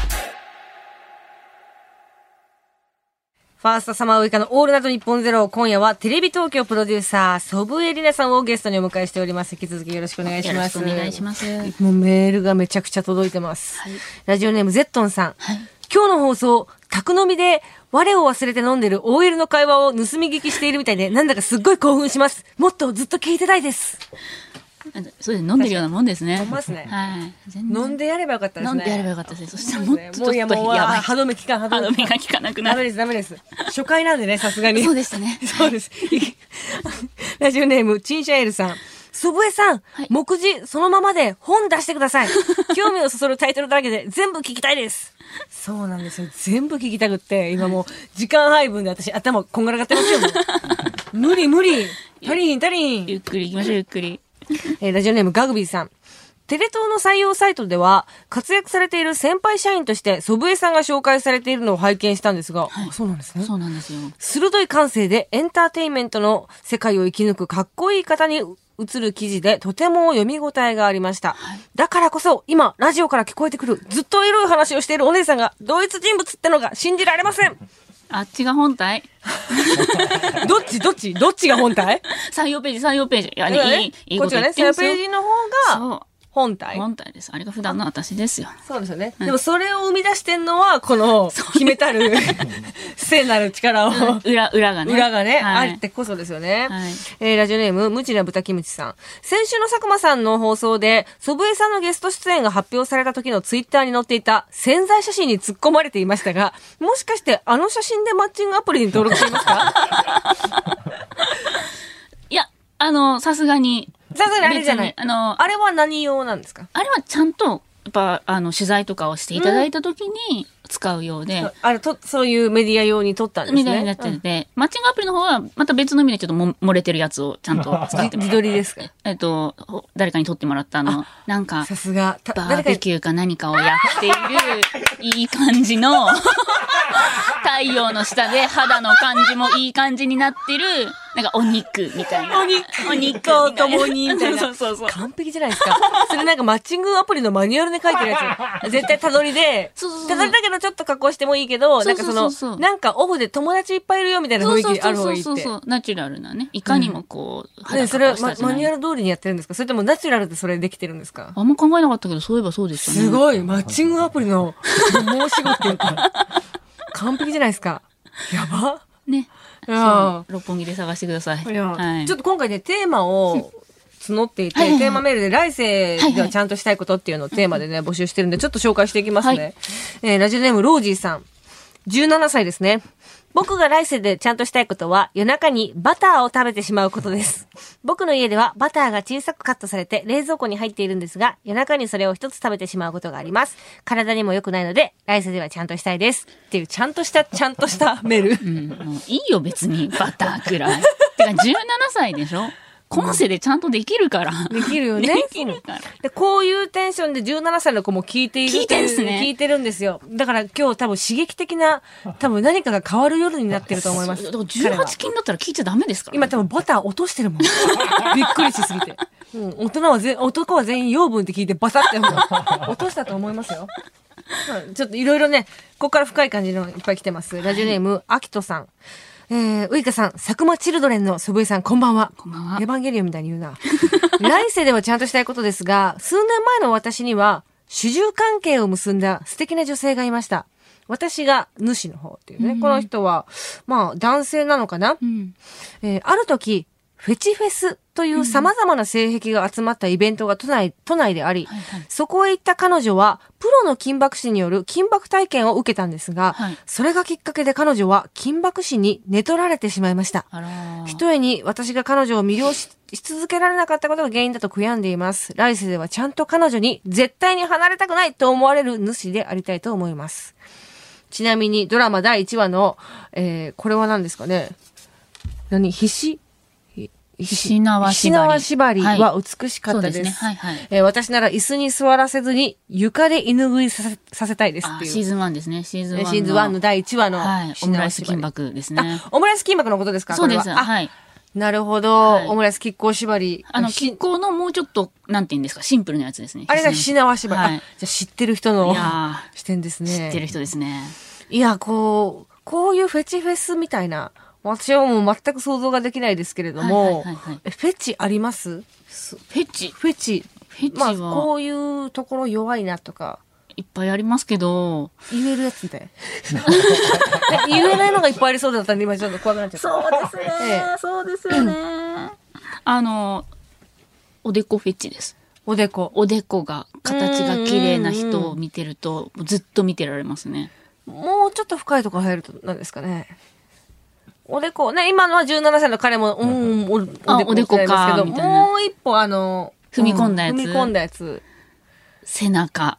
ファーストサマーウイカのオールナイトニッポンゼロ、今夜はテレビ東京プロデューサー、祖父江里奈さんをゲストにお迎えしております。引き続きよろしくお願いします。 よろしくお願いします。 もうメールがめちゃくちゃ届いてます。はい、ラジオネームゼットンさん。はい、今日の放送、宅飲みで我を忘れて飲んでる OL の会話を盗み聞きしているみたいで、なんだかすっごい興奮します。もっとずっと聞いてたいです。 そうです。飲んでるようなもんですね。 飲みますね。 はい。 飲んでやればよかったですね。 飲んでやればよかったです。そしたらもっとちょっとやばい。歯止め効かん、 歯止めが効かなくなる。 ダメです。初回なんでね、さすがに。 そうでしたね。 そうです。ラジオネーム、チンシャエルさん。祖父江さん、はい、目次そのままで本出してください。興味をそそるタイトルだらけで全部聞きたいです。そうなんですよ。全部聞きたくって、今もう時間配分で私頭こんがらがってますよ。無理。足りん。 ゆっくり行きましょう、ゆっくり。 ラジオネームガグビーさん。テレ東の採用サイトでは活躍されている先輩社員として祖父江さんが紹介されているのを拝見したんですが、はい、そうなんですね。 そうなんですよ。 鋭い感性でエンターテインメントの世界を生き抜くかっこいい方に映る記事でとても読み応えがありました。はい、だからこそ今ラジオから聞こえてくるずっとエロい話をしているお姉さんが同一人物ってのが信じられません。 あっちが本体どっちが本体採用ページ。いや、ね、いいこっちがね、採用ページの方が、本体です。あれが普段の私ですよ。 そうですよね。でもそれを生み出してんのは、この、秘めたる、聖なる力を。 裏がね。 あってこそですよね。ラジオネーム、無知な豚キムチさん。先週の佐久間さんの放送で、祖父江さんのゲスト出演が発表された時のツイッターに載っていた宣材写真に突っ込まれていましたが、もしかしてあの写真でマッチングアプリに登録していますか？ いや、さすがにあれじゃない。あれは何用なんですか？ あれはちゃんと、やっぱ、取材とかをしていただいたときに使うようで。 そういうメディア用に撮ったんですね。 メディアになってて、マッチングアプリの方は、また別の意味でちょっと漏れてるやつをちゃんと使ってます。 自撮りですか？ 誰かに撮ってもらったなんか、 さすが、 バーベキューか何かをやっている、いい感じの、太陽の下で肌の感じもいい感じになってる、なんかお肉みたいな。 お肉とともにみたいな。 そう。 完璧じゃないですか。それなんかマッチングアプリのマニュアルで書いてるやつ。絶対たどりで。たどりだけどちょっと加工してもいいけど、なんかなんかオフで友達いっぱいいるよみたいな雰囲気ある方がいいって。 そう。ナチュラルなね。いかにもこう、 肌それはマニュアル通りにやってるんですか？それともナチュラルでそれできてるんですか？ あんま考えなかったけど、そういえばそうでしたね。 すごい。マッチングアプリの申し子っていうか、完璧じゃないですか。やばね。六本木で探してください。 はい、ちょっと今回ね、テーマを募っていて、テーマメールで来世ではちゃんとしたいことっていうのをテーマでね、募集してるんで、ちょっと紹介していきますね。ラジオネームロージーさん。17歳ですね。僕が来世でちゃんとしたいことは夜中にバターを食べてしまうことです。僕の家ではバターが小さくカットされて冷蔵庫に入っているんですが、夜中にそれを一つ食べてしまうことがあります。体にも良くないので、来世ではちゃんとしたいです。っていうちゃんとしたメール。 もういいよ別にバターくらい。てか17歳でしょ？今世でちゃんとできるから。 できるよね。 できるから。 で、こういうテンションで17歳の子も聞いている。 聞いてるんですね。 聞いてるんですよ。だから今日多分刺激的な、多分何かが変わる夜になってると思います。 だから18禁だったら聞いちゃダメですから、ね。 今多分バター落としてるもん。びっくりしすぎて。男は全員養分って聞いてバサって落としたと思いますよ。 ちょっといろいろね、ここから深い感じのいっぱい来てます。ラジオネーム、あきとさん。ウイカさん、佐久間チルドレンの祖父江さん、こんばんは。 こんばんは。 エヴァンゲリオンみたいに言うな。来世ではちゃんとしたいことですが、数年前の私には、主従関係を結んだ素敵な女性がいました。私が主の方っていうね。この人は、まあ、男性なのかな、ある時、フェチフェスという様々な性癖が集まったイベントが都内であり、そこへ行った彼女は、プロの金箔師による金箔体験を受けたんですが、それがきっかけで彼女は金箔師に寝取られてしまいました。ひとえに私が彼女を魅了し続けられなかったことが原因だと悔やんでいます。来世ではちゃんと彼女に絶対に離れたくないと思われる主でありたいと思います。ちなみにドラマ第1話の、これは何ですかね。 石縄縛りは美しかったです。私なら椅子に座らせずに床で犬食いさせたいですっていう。 シーズン1ですね。シーズン 1の第1話の、 オムライス金箔ですね。 オムライス金箔のことですか？ そうです。はい。 なるほど。オムライス亀甲縛り。 亀甲のもうちょっと、なんて言うんですか、シンプルなやつですね。 あれが石縄縛り。じゃあ知ってる人の視点ですね。 知ってる人ですね。 いや、こういうフェチフェスみたいな、私はもう全く想像ができないですけれども、フェチあります？ フェチまあ、こういうところ弱いなとか。 いっぱいありますけど。 言えるやつで。言えないのがいっぱいありそうだったんで、今ちょっと怖くなっちゃった。 そうですね。そうですよね。おでこフェチです。おでこが、形が綺麗な人を見てると、ずっと見てられますね。 もうちょっと深いところ入ると何ですかね。おでこ、ね、今のは17歳の彼も、おでこか、みたいな。もう一歩踏み込んだやつ。 背中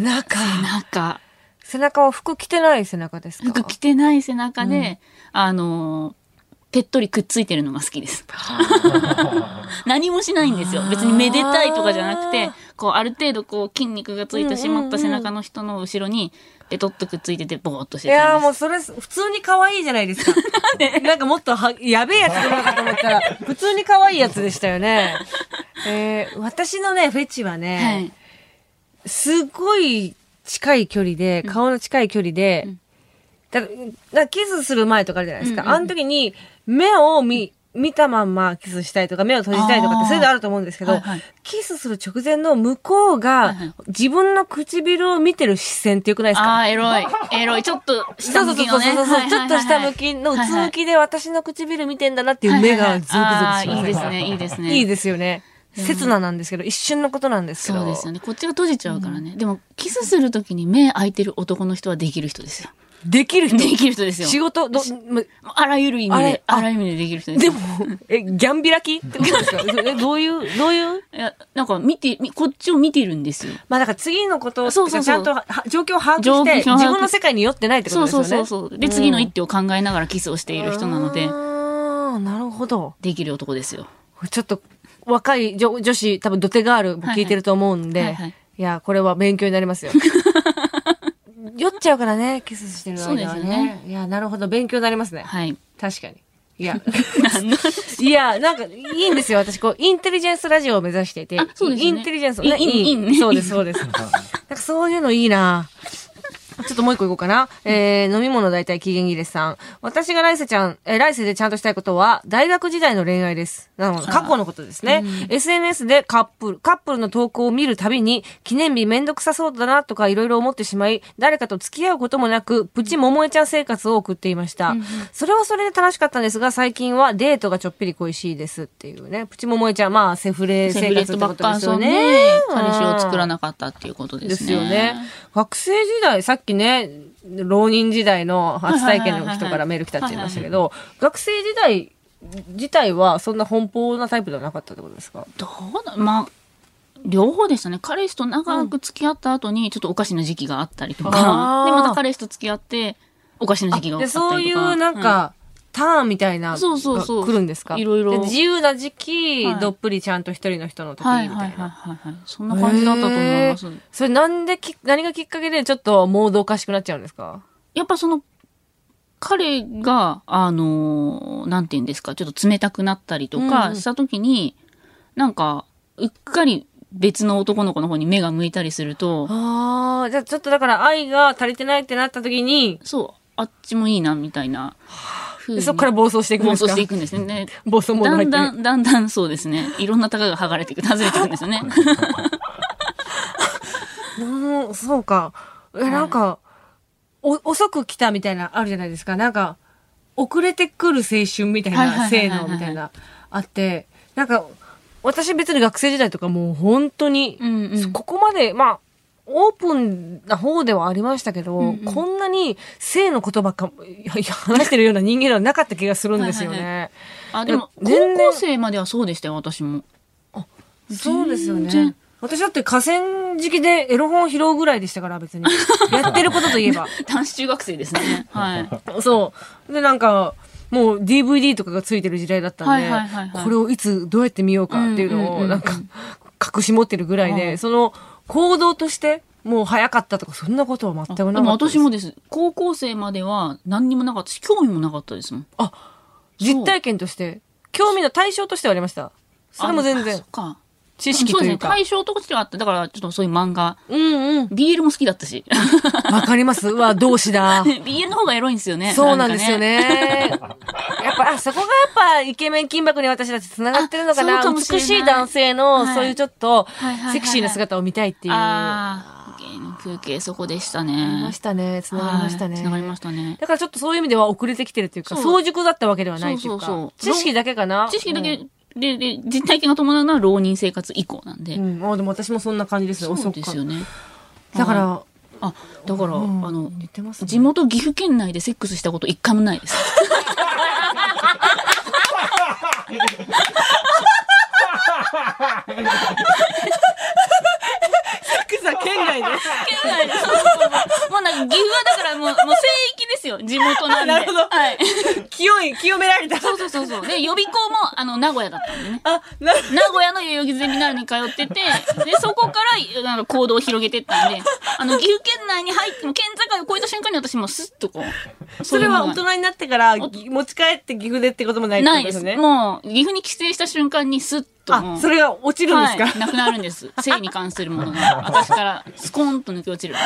は服着てない背中ですか？ 服着てない背中で、ぺっとりくっついてるのが好きです。何もしないんですよ。別にめでたいとかじゃなくて、ある程度筋肉がついてしまった背中の人の後ろに、ペトッとくっついてて、ボーっとしてたんです。 いやもうそれ、普通に可愛いじゃないですか。なんかもっとやべえやつなのかと思ったら、普通に可愛いやつでしたよね。私のね、フェチはね、すごい近い距離で、顔の近い距離で、キスする前とかあるじゃないですか。あの時に、目を見たまんまキスしたいとか、目を閉じたいとかってそういうのあると思うんですけど、キスする直前の向こうが、自分の唇を見てる視線ってよくないですか？ エロい。ちょっと下向きのね。 ちょっと下向きのうつむきで私の唇見てんだなっていう目がゾクゾクします。 いいですね。 いいですよね。刹那なんですけど、一瞬のことなんですけど。 そうですよね。こっちが閉じちゃうからね。でも、キスするときに目開いてる男の人はできる人ですよ。 できる人ですよ。 仕事、 あらゆる意味でできる人です。 でも、ギャン開きってことですか？どういういや、なんかこっちを見てるんですよ。 まあだから次のことをちゃんと状況を把握して、自分の世界に酔ってないってことですよね。 そう。で、次の一手を考えながらキスをしている人なので。 なるほど。 できる男ですよ。 ちょっと、若い女子、多分ドテガールも聞いてると思うんで、いや、これは勉強になりますよ。酔っちゃうからね、キスしてる間はね。そうですね。いや、なるほど、勉強になりますね。 はい。 確かに。いや、なんか、いいんですよ。私、インテリジェンスラジオを目指していて。 そうですね。 インテリジェンス。いいね。そうです。なんかそういうのいいな。ちょっともう一個いこうかな。飲み物大体期限切れさん。私が来世でちゃんとしたいことは、大学時代の恋愛です。なるほど。過去のことですね。SNS でカップルの投稿を見るたびに、記念日めんどくさそうだなとかいろいろ思ってしまい、誰かと付き合うこともなく、プチ桃江ちゃん生活を送っていました。それはそれで楽しかったんですが、最近はデートがちょっぴり恋しいですっていうね。プチ桃江ちゃん、まあ、セフレ生活ってことですよね。 彼氏を作らなかったっていうことですね。ですよね。 学生時代、さっきね、浪人時代の初体験の人からメール来たって言いましたけど、学生時代自体はそんな奔放なタイプではなかったってことですか？ まあ、両方でしたね。彼氏と長く付き合った後にちょっとおかしな時期があったりとか、で、また彼氏と付き合っておかしな時期があったりとか。 そういうなんか、ターンみたいなが来るんですか？ いろいろ。 自由な時期、どっぷりちゃんと一人の人の時みたいな。 そんな感じだったと思います。 それ何がきっかけでちょっとモードおかしくなっちゃうんですか？ やっぱ彼が、なんて言うんですか、ちょっと冷たくなったりとかした時に、なんか、うっかり別の男の子の方に目が向いたりすると、 ああ、じゃあちょっとだから愛が足りてないってなった時に、 そう、あっちもいいな、みたいな風に。 そこから暴走していくんですか？ 暴走していくんですね。 暴走モード入ってる。 だんだんそうですね。いろんなタガが剥がれていく、外れていくんですよね。 そうか。なんか、遅く来たみたいな、あるじゃないですか。なんか、遅れてくる青春みたいな、性能みたいな、あって、なんか、私別に学生時代とかもう本当に、ここまで、まあ、オープンな方ではありましたけど、こんなに性の言葉話してるような人間ではなかった気がするんですよね。 でも、高校生まではそうでしたよ、私も。 そうですよね。私だって河川敷でエロ本拾うぐらいでしたから、別に。やってることといえば。 男子中学生ですね。はい。 そう。で、なんか、もう DVD とかがついてる時代だったんで、これをいつどうやって見ようかっていうのを、なんか、隠し持ってるぐらいで、その行動として、もう早かったとか、そんなことは全くなかったです。 でも私もです。高校生までは何にもなかったし、興味もなかったですもん。 あ、実体験として、興味の対象としてはありました。それも全然。 そっか。 知識というか。そうですね。 対象としてはあった。だから、ちょっとそういう漫画。BL も好きだったし。 わかりますわ、同志だ。 BL の方がエロいんですよね。 そうなんですよね。やっぱ、そこがやっぱ、イケメン金箔に私たち繋がってるのかな。美しい男性の、そういうちょっと、セクシーな姿を見たいっていう。 風景そこでしたね。 ありましたね。繋がりましたね。 繋がりましたね。 だからちょっとそういう意味では遅れてきてるっていうか、早熟だったわけではないっていうか。知識だけかな。 知識だけ。で、実体験が伴うのは浪人生活以降なんで。 でも私もそんな感じですよ。 そうですよね。 だから、 地元岐阜県内でセックスしたこと一回もないです。 県外で県外で。もうなんか岐阜はだからもう聖域ですよ。地元なんで。 なるほど。はい。清められた。 そう。で、予備校も名古屋だったんでね。 名古屋の代々木ゼミナールに通ってて、で、そこから行動を広げてったんで、岐阜県内に入っても県境を越えた瞬間に私もスッとこう。 それは大人になってから持ち帰って岐阜でってこともないってことですね。 ないです。もう、岐阜に帰省した瞬間にスッと。 それが落ちるんですか？ なくなるんです。性に関するものが。私からスコーンと抜け落ちる。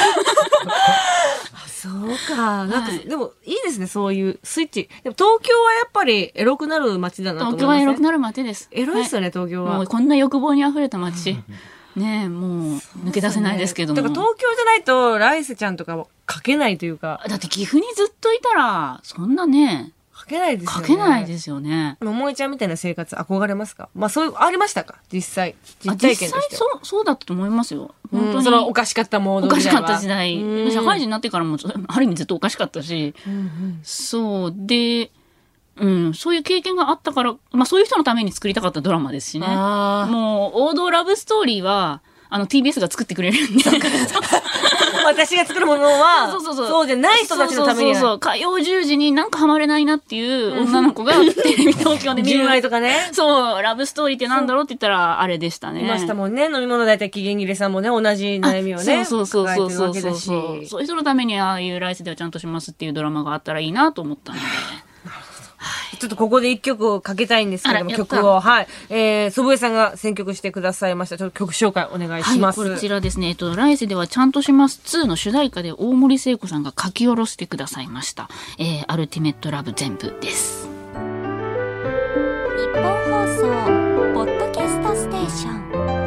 そうか。なんか、でも、いいですね、そういうスイッチ。でも、東京はやっぱりエロくなる街だなと思います、ね。 東京はエロくなる街です。 エロいですよね、東京は。 もうこんな欲望に溢れた街。ねえ、もう、抜け出せないですけども。 だから東京じゃないと、来世ちゃんとかも書けないというか。 だって岐阜にずっといたら、そんなね、 書けないですよね。 書けないですよね。 桃井ちゃんみたいな生活憧れますか？まあそういう、ありまし実際体験として。 実際そうだったと思いますよ。 本当に。そのおかしかったモードおかしかった時代。社会人になってからも、ある意味ずっとおかしかったし。そう。で、そういう経験があったから、まあそういう人のために作りたかったドラマですしね。もう、王道ラブストーリーは、TBS が作ってくれるんで。 私が作るものは、そうじゃない人たちのために。 火曜10時になんかハマれないなっていう女の子がテレビ東京で見る。 純愛とかね。 そう、ラブストーリーってなんだろうって言ったら、あれでしたね。 いましたもんね。飲み物大体期限切れさんもね、同じ悩みをね。そういう人のためにああいう来世ではちゃんとしますっていうドラマがあったらいいなと思ったので。 ちょっとここで一曲をかけたいんですけども、曲を、祖父江さんが選曲してくださいました。ちょっと曲紹介お願いします。 こちらですね、来世ではちゃんとします2の主題歌で大森聖子さんが書き下ろしてくださいました。アルティメットラブ全部です。 日本放送ポッドキャストステーション。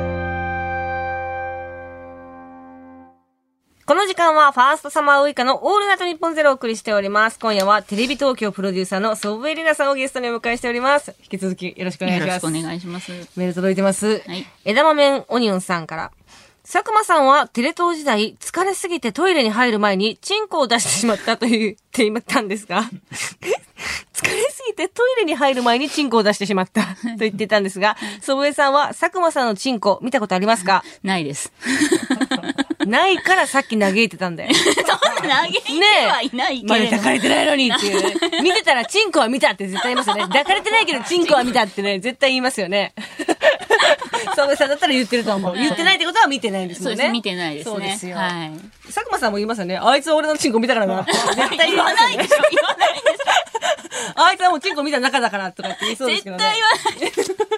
この時間はファーストサマーウイカのオールナイトニッポンゼロをお送りしております。今夜はテレビ東京プロデューサーの祖父江里奈さんをゲストにお迎えしております。引き続きよろしくお願いします。 よろしくお願いします。 メール届いてます。 はい、 枝豆オニオンさんから。佐久間さんはテレ東時代疲れすぎてトイレに入る前にチンコを出してしまったと言っていたんですが疲れすぎてトイレに入る前にチンコを出してしまったと言っていたんですが、祖父江さんは佐久間さんのチンコ見たことありますか？ ないです。 ないからさっき嘆いてたんだよ。 そんな嘆いてはいないけど。 まだ抱かれてないのにっていうね。見てたらチンコは見たって絶対言いますよね。抱かれてないけどチンコは見たってね、絶対言いますよね。祖父江さんだったら言ってると思う。言ってないってことは見てないんですよね。 そうです、見てないですね。 そうですよ。 はい。 佐久間さんも言いますよね。あいつは俺のチンコ見たからな。絶対言わないでしょ。言わないでしょ。 あいつはもうチンコ見た中だからとかって言いそうですけどね。 絶対言わない。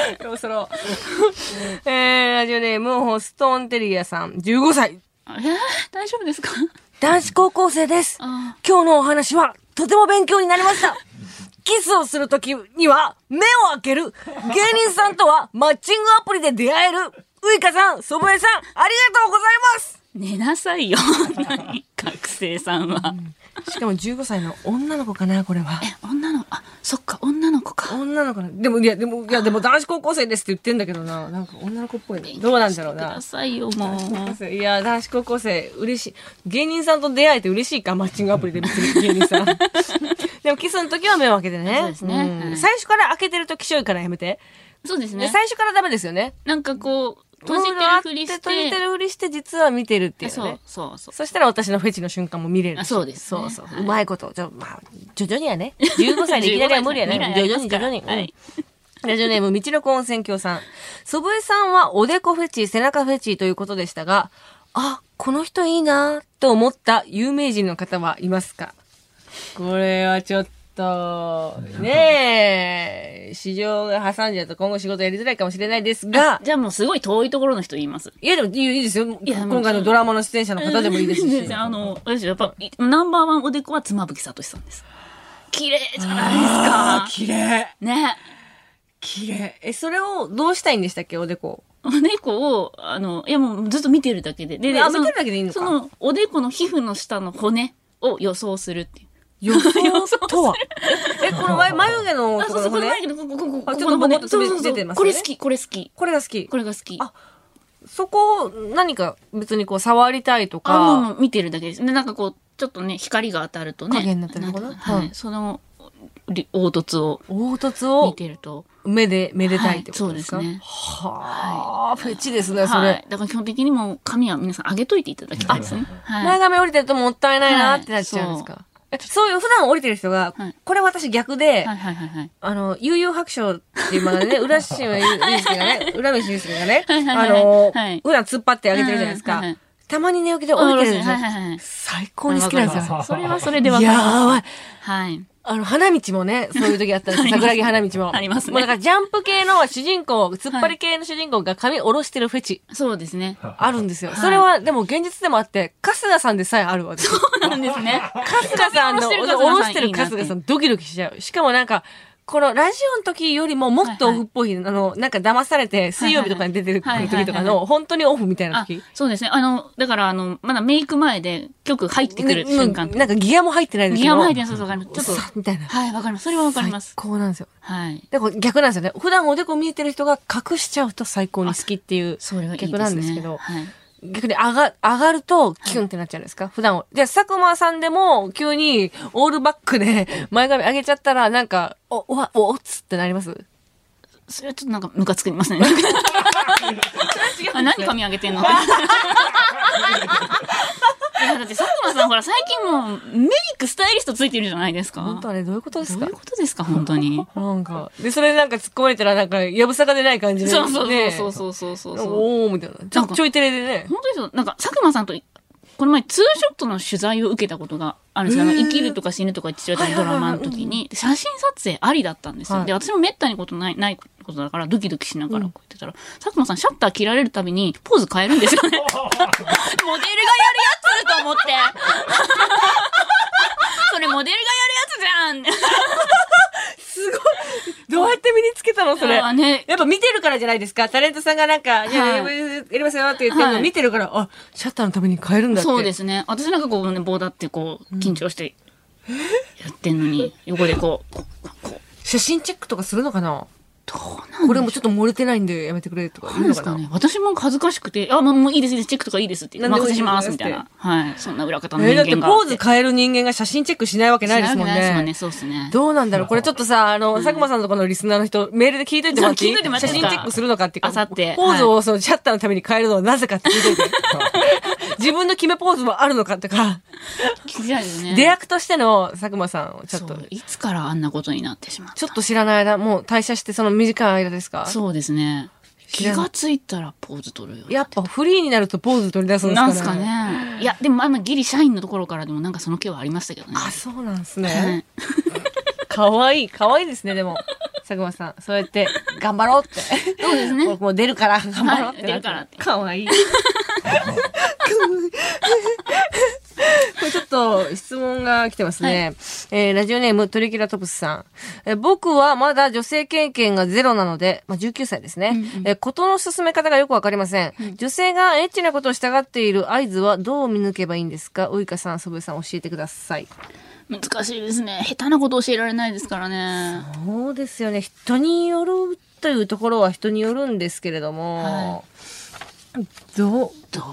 よそろ。ラジオネーム、ホストンテリアさん、15歳。 大丈夫ですか？ 男子高校生です。今日のお話は、とても勉強になりました。キスをするときには、目を開ける。芸人さんとは、マッチングアプリで出会える。ウイカさん、祖父江さん、ありがとうございます。 寝なさいよ。学生さんは。 しかも15歳の女の子かな、これは。 女の子、そっか、女の子か。 女の子な。でも男子高校生ですって言ってんだけどな。なんか女の子っぽいね。どうなんだろうな。 くださいよ、もう。 いや、男子高校生、嬉しい。芸人さんと出会えて嬉しいか、マッチングアプリで別に芸人さん。でもキスの時は目を開けてね。 そうですね。 最初から開けてるときしょいからやめて。 そうですね。 最初からダメですよね。 なんかこう、閉じてるふりして。 閉じてるふりして実は見てるっていうね。 そう。 そしたら私のフェチの瞬間も見れる。 そうです。 そう。うまいこと。まあ、徐々にはね。15歳でいきなりは無理やね。徐々に。はい。ラジオネーム、道の子温泉郷さん。祖父江さんはおでこフェチ、背中フェチということでしたが、この人いいなと思った有名人の方はいますか？これはちょっと、ねえ、市場が挟んじゃうと今後仕事やりづらいかもしれないですが。 じゃあもうすごい遠いところの人言います。 いやでもいいですよ。今回のドラマの出演者の方でもいいですし。 私やっぱ、ナンバーワンおでこは妻夫木聡さんです。綺麗じゃないですか。 綺麗。 ね。 綺麗。それをどうしたいんでしたっけ、おでこ。 おでこを、いやもうずっと見てるだけで。 見てるだけでいいのか。 その、おでこの皮膚の下の骨を予想するっていう。 予想とはこの眉毛のところの骨？ ちょっとボコッと出てますね。 これ好き。これが好き。これが好き。 そこを何か別にこう触りたいとか。 もう見てるだけです。で、なんかこう、ちょっとね、光が当たるとね。 影になってるのかな？ はい。その、凹凸を見てると。 目でたいってことですか？ そうですね。 はぁ、フェチですね、それ。 だから基本的にも髪は皆さん上げといていただきたいですね。 前髪降りてるともったいないなってなっちゃうんですか？そういう普段降りてる人が、これ私逆で、悠々白書っていうまだね、浦飯祐介がね、浦飯祐介がね、普段突っ張ってあげてるじゃないですか。たまに寝起きで降りてるんですよ。最高に好きなんですよ。 それはそれでわかります。 やばい。 はい。 花道もね、そういう時あったんです。桜木花道も。 ありますね。 もうだからジャンプ系の主人公、突っ張り系の主人公が髪下ろしてるフェチ。 そうですね。 あるんですよ。それは、でも現実でもあって、春日さんでさえあるわけです。 そうなんですね。 春日さんの、下ろしてる春日さんドキドキしちゃう。しかもなんか、このラジオの時よりももっとオフっぽい、なんか騙されて水曜日とかに出てる時とかの、本当にオフみたいな時。 そうですね。だからまだメイク前で曲入ってくる瞬間。 なんかギアも入ってないですけど。 ギアも入ってない、そうわかります。ちょっと、 みたいな。 はい、わかります。それはわかります。 最高なんですよ。 はい。 だから逆なんですよね。普段おでこ見えてる人が隠しちゃうと最高に好きっていう逆なんですけど。逆に上がるとキュンってなっちゃうんですか？普段を。じゃあ、佐久間さんでも急にオールバックで前髪上げちゃったらなんか、おつってなります？ それはちょっとなんかムカつきますね。何髪上げてんのって。だって佐久間さんほら最近もうメイクスタイリストついてるじゃないですか。 本当はね、どういうことですか？ どういうことですか本当に。 なんか。で、それでなんか突っ込まれたらなんか、やぶさかでない感じで。 そう。おーみたいな。ちょいテレでね。 本当ですよ。なんか佐久間さんと、この前ツーショットの取材を受けたことがあるんですよ。生きるとか死ぬとか言ってたドラマの時に、写真撮影ありだったんですよ。で、私もめったにことないことだからドキドキしながらこう言ってたら、佐久間さんシャッター切られるたびにポーズ変えるんですよね。モデルがやるやつと思って。それモデルがやるやつじゃん。 すごい。どうやって身につけたのそれ。 ね、 やっぱ見てるからじゃないですか。タレントさんがなんか、やりますよって言ってるの見てるから、シャッターのために変えるんだって。 そうですね。私なんかこうね、棒だってこう、緊張して、やってんのに、横でこう。 写真チェックとかするのかな？ どうなんこれもちょっと漏れてないんでやめてくれとか言うのかな？ 私も恥ずかしくて、もういいです、チェックとかいいですって、お任せします、みたいな。はい。そんな裏方の人間が。 だってポーズ変える人間が写真チェックしないわけないですもんね。 そうですね。 どうなんだろうこれちょっとさ、佐久間さんのところのリスナーの人、メールで聞いといてもらっていい？写真チェックするのかっていうか、 あさって。 ポーズをそのシャッターのために変えるのはなぜかって聞いといて。自分の決めポーズもあるのかとか。 聞きたいですね。 出役としての佐久間さんをちょっと。 いつからあんなことになってしまった？ ちょっと知らない間、もう退社してその短い間ですか？ そうですね。気がついたらポーズ取るよ。 やっぱフリーになるとポーズ取り出すんですかね。 なんすかね。いや、でもギリ社員のところからでもなんかその気はありましたけどね。 あ、そうなんですね。かわいいですね、でも。佐佐久間さん。そうやって、頑張ろうって。 そうですね。 もう出るから、頑張ろうって。 出るからって。 かわいい。これちょっと質問が来てますね。ラジオネームトリキラトプスさん。僕はまだ女性経験がゼロなので、19歳ですね。ことの進め方がよくわかりません。女性がエッチなことをしたがっている合図はどう見抜けばいいんですか？ウイカさん、ソブエさん教えてください。 難しいですね。下手なこと教えられないですからね。 そうですよね。人によるというところは人によるんですけれども、ど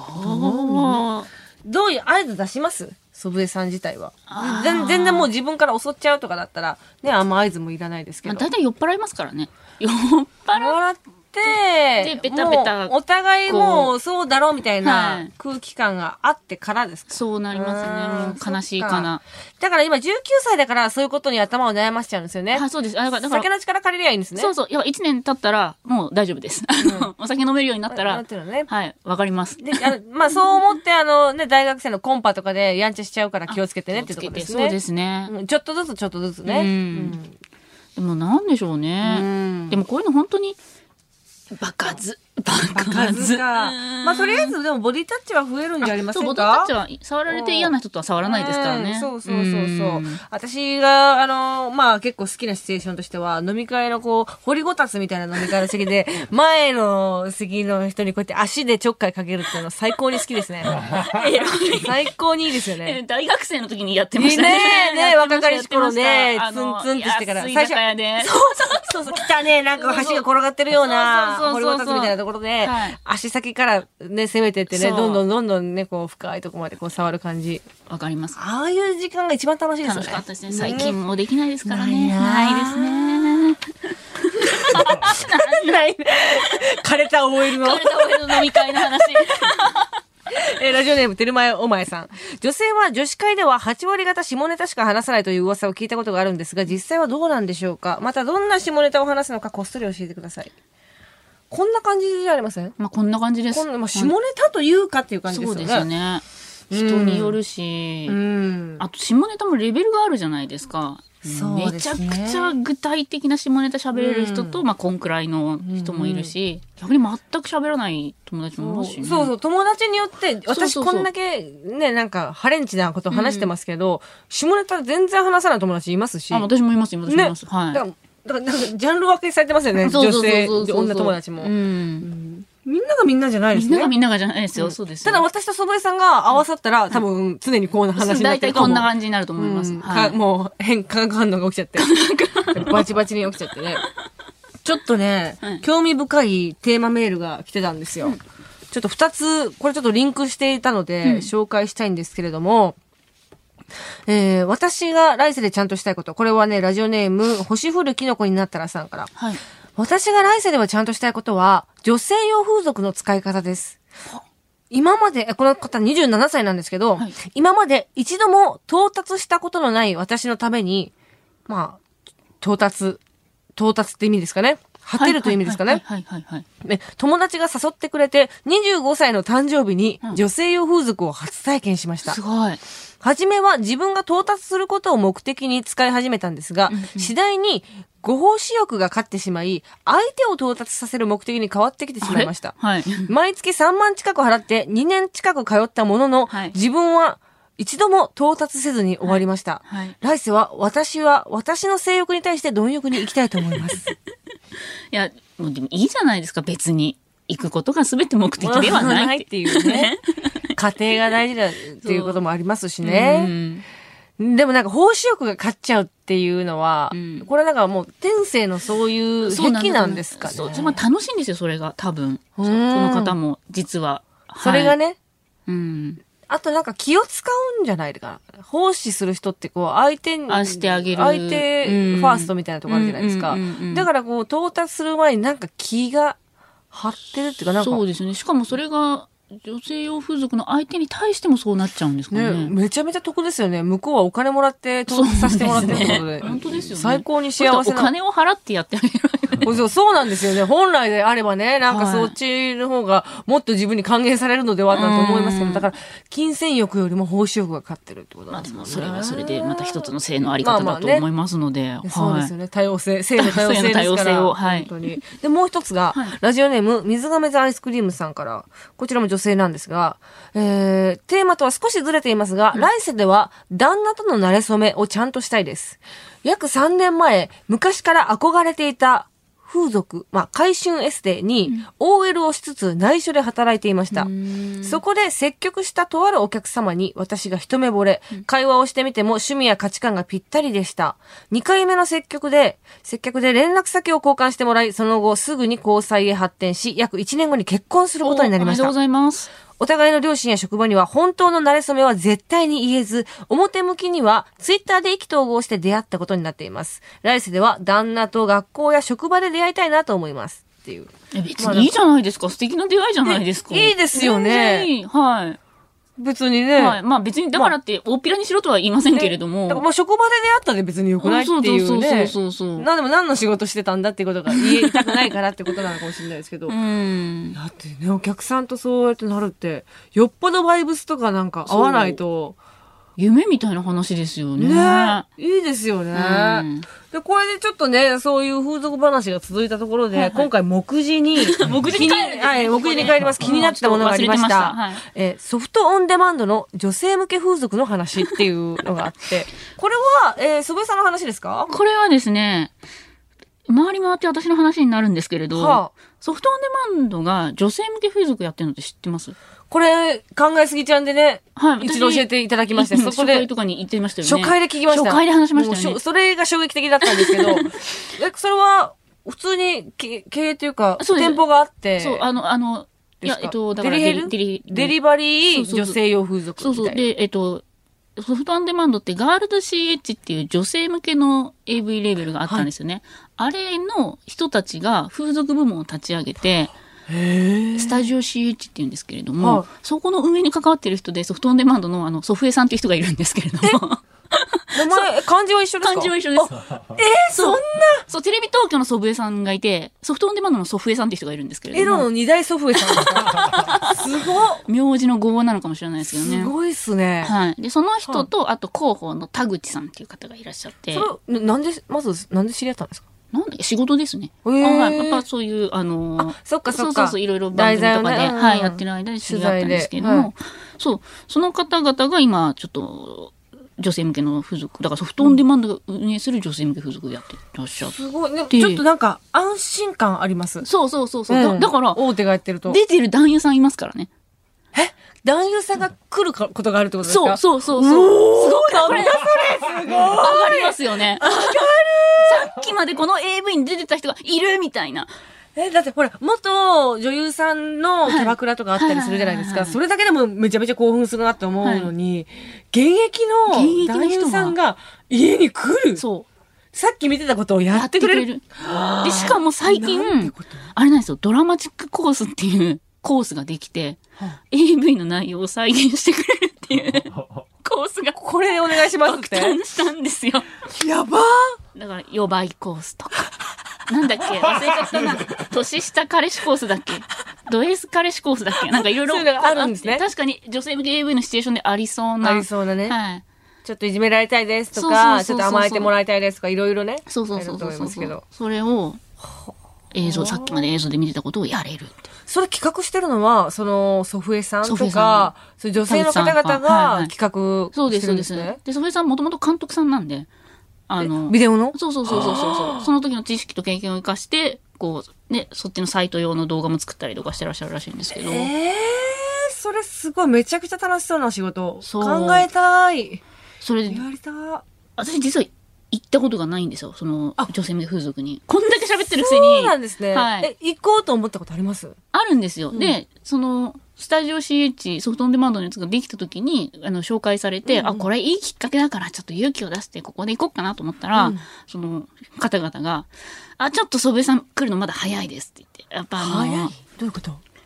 ういう合図出します？祖父江さん自体は。全然もう自分から襲っちゃうとかだったら、ね、あんま合図もいらないですけど。 だいたい酔っ払いますからね。酔っ払って、 で、 ベタベタ。 お互いもうそうだろうみたいな空気感があってからですか？ そうなりますね。もう悲しいかな。 だから今19歳だからそういうことに頭を悩ましちゃうんですよね。 そうです。だから酒の力借りりゃいいんですね。 そうそう。1年経ったらもう大丈夫です。お酒飲めるようになったら、はい、わかります。 で、そう思ってね、大学生のコンパとかでやんちゃしちゃうから気をつけてねっていうところですね。 そうですね。 ちょっとずつね。 でもなんでしょうね。でもこういうの本当に、爆発か。まあ、とりあえず、でも、ボディタッチは増えるんじゃありませんか？ ボディタッチは、触られて嫌な人とは触らないですからね。 そう。私が、まあ、結構好きなシチュエーションとしては、飲み会の掘りごたつみたいな飲み会の席で、前の席の人にこうやって足でちょっかいかけるっていうの最高に好きですね。最高にいいですよね。 大学生の時にやってましたね。 ね若かりし頃ね、ツンツンってしてから。 最初。 そう、来たね、なんか橋が転がってるような、掘りごたつみたいなところで、足先からね、攻めてってね、どんどんね、深いとこまで触る感じ。 わかります。 ああいう時間が一番楽しいですよね。 楽しかったですね。最近もできないですからね。ないですね。 ない。枯れた OL の飲み会の話。 ラジオネーム、てるまえおまえさん。女性は女子会では8割方下ネタしか話さないという噂を聞いたことがあるんですが、実際はどうなんでしょうか？またどんな下ネタを話すのかこっそり教えてください。こんな感じじゃありません？ こんな感じです。 下ネタというかっていう感じですよね。 そうですよね。人によるし、あと下ネタもレベルがあるじゃないですか。めちゃくちゃ具体的な下ネタ喋れる人と、こんくらいの人もいるし、逆に全く喋らない友達もいますしね。 そう、友達によって、私こんだけね、なんか、ハレンチなことを話してますけど、下ネタ全然話さない友達いますし。 私もいます、はい。 だからジャンル分けされてますよね、女性、女友達も。みんながみんなじゃないですね。 みんながじゃないですよ。そうです。 ただ私と祖母江さんが合わさったら、多分常にこうな話になってる。 大体こんな感じになると思います。 もう化学反応が起きちゃって。バチバチに起きちゃってね。ちょっとね、興味深いテーマメールが来てたんですよ。ちょっと2つ、これちょっとリンクしていたので、紹介したいんですけれども、私が来世でちゃんとしたいこと。これはね、ラジオネーム、星降るキノコになったらさんから。 はい。 私が来世ではちゃんとしたいことは、女性用風俗の使い方です。今まで、この方27歳なんですけど、今まで一度も到達したことのない私のために、到達って意味ですかね。果てるという意味ですかね。友達が誘ってくれて、25歳の誕生日に女性用風俗を初体験しました。 すごい。 はじめは自分が到達することを目的に使い始めたんですが、次第にご奉仕欲が勝ってしまい、相手を到達させる目的に変わってきてしまいました。毎月3万近く払って2年近く通ったものの、自分は一度も到達せずに終わりました。来世は私の性欲に対して貪欲に行きたいと思います。 いや、もうでもいいじゃないですか、別に。行くことが全て目的ではないっていうね。家庭が大事だっていうこともありますしね。でもなんか奉仕欲が勝っちゃうっていうのは、これなんかもう天性のそういう癖なんですかね。 そう、楽しいんですよ、それが、多分。この方も、実は。 それがね。あとなんか気を使うんじゃないかな。奉仕する人って相手に、 してあげる。 相手ファーストみたいなとこあるじゃないですか。だから到達する前になんか気が張ってるっていうかなんか。 そうですね。しかもそれが、 女性用風俗の相手に対してもそうなっちゃうんですかね。 めちゃめちゃ得ですよね。向こうはお金もらって登録させてもらってるってことで。 本当ですよね。 最高に幸せな。 お金を払ってやってあげるわけね。 そうなんですよね。本来であればね、なんかそっちの方がもっと自分に還元されるのではと思いますけど、だから、金銭欲よりも報酬欲が勝ってるってことなんですね。 まあでもそれはそれでまた一つの性のあり方だと思いますので。 そうですよね。多様性。性の多様性ですから。性の多様性を。はい。本当に。で、もう一つが、ラジオネーム、水亀座アイスクリームさんから、こちらも女性なんですが、テーマとは少しずれていますが、来世では旦那との馴れ初めをちゃんとしたいです。約3年前、昔から憧れていた風俗、回春エステに OL をしつつ内緒で働いていました。そこで積極したとあるお客様に私が一目惚れ、会話をしてみても趣味や価値観がぴったりでした。2回目の接客で連絡先を交換してもらい、その後すぐに交際へ発展し、約1年後に結婚することになりました。 おめでとうございます。 お互いの両親や職場には本当の馴れ初めは絶対に言えず、表向きにはツイッターで意気投合して出会ったことになっています。来世では旦那と学校や職場で出会いたいなと思います。っていう。 別にいいじゃないですか。素敵な出会いじゃないですか。 いいですよね。 いい。はい。 別にね。 はい。別にだからって大っぴらにしろとは言いませんけれども。 だから職場で出会ったで別に良くないっていうね。 そう。 でも何の仕事してたんだっていうことが言いたくないからってことなのかもしれないですけど。だってね、お客さんとそうやってなるって、よっぽどバイブスとかなんか合わないと。 夢みたいな話ですよね。 ね。いいですよね。で、これでちょっとね、そういう風俗話が続いたところで、今回目次に、目次に帰ります。気になってたものがありました。ソフトオンデマンドの女性向け風俗の話っていうのがあって、これは、祖父江さんの話ですか？ これはですね、回り回って私の話になるんですけれど、ソフトオンデマンドが女性向け風俗やってるのって知ってます？ これ、考えすぎちゃんでね、一度教えていただきまして、 そこで。初回とかに言ってましたよね。 初回で聞きました。 初回で話しましたよね。 それが衝撃的だったんですけど、それは、普通に経営というか、店舗があって、 そう、だからデリバリー女性用風俗みたいな。 で、ソフトオンデマンドってガールズ CH っていう女性向けの AV レーベルがあったんですよね。あれの人たちが風俗部門を立ち上げて、スタジオ CH って言うんですけれども、そこの運営に関わってる人でソフトオンデマンドの祖父江さんっていう人がいるんですけれども。 名前、漢字は一緒ですか？ 漢字は一緒です。 そんなそう、テレビ東京の祖父江さんがいて、ソフトオンデマンドの祖父江さんっていう人がいるんですけれども。 エロの二大祖父江さんですか？すごっ。 名字の語なのかもしれないですけどね。 すごいっすね。 はい。で、その人と、あと広報の田口さんっていう方がいらっしゃって。 それ、なんで知り合ったんですか？ なんだっけ、仕事ですね。やっぱそういう、 そっか。 そう、いろいろ番組とかで、やってる間で知り合ったんですけども、その方々が今、ちょっと、女性向けの風俗、だからソフトオンデマンドが運営する女性向け風俗をやってらっしゃって。 すごい。ちょっとなんか、安心感あります。 そう。だから、 大手がやってると。 出てる男優さんいますからね。 男優さんが来ることがあるってことですか？ そう。すごい。 なんだそれ、すごい。 上がりますよね。上がる。さっきまでこの AV に出てた人がいるみたいな。 だってほら、元女優さんのキャバクラとかあったりするじゃないですか。それだけでもめちゃめちゃ興奮するなって思うのに、現役の男優さんが家に来る。 そう。 さっき見てたことをやってくれる。 で、しかも最近、あれなんですよ、ドラマチックコースっていうコースができて、AV の内容を再現してくれるっていうコースが。 これお願いしますって。 爆誕したんですよ。 やばー。だから、予売コースとか。なんだっけ忘れちゃったな。年下彼氏コースだっけド S 彼氏コースだっけなんかいろいろ。 そういうのがあるんですね。 確かに女性向け AV のシチュエーションでありそうな。 ありそうなね。 はい。 ちょっといじめられたいですとか、ちょっと甘えてもらいたいですとか、いろいろね。 そう。それを、さっきまで映像で見てたことをやれるって。 それ企画してるのは、祖父江さんとか、そういう女性の方々が企画してるんですね。そうです。 で、祖父江さんもともと監督さんなんで、 ビデオの？ そう。その時の知識と経験を生かして、こう、ね、そっちのサイト用の動画も作ったりとかしてらっしゃるらしいんですけど。 それすごい、めちゃくちゃ楽しそうな仕事。考えたい。 それで、 やりたい。 私実は行ったことがないんですよ。その、女性向け風俗に。こんだけ喋ってるくせに。 そうなんですね。はい。行こうと思ったことあります？ あるんですよ。で、スタジオ CH、ソフトオンデマンドのやつができた時に、紹介されて、これいいきっかけだから、ちょっと勇気を出して、ここで行こうかなと思ったら、その方々が、ちょっと祖父江さん来るのまだ早いですって言って。やっぱ早い？どういうこと？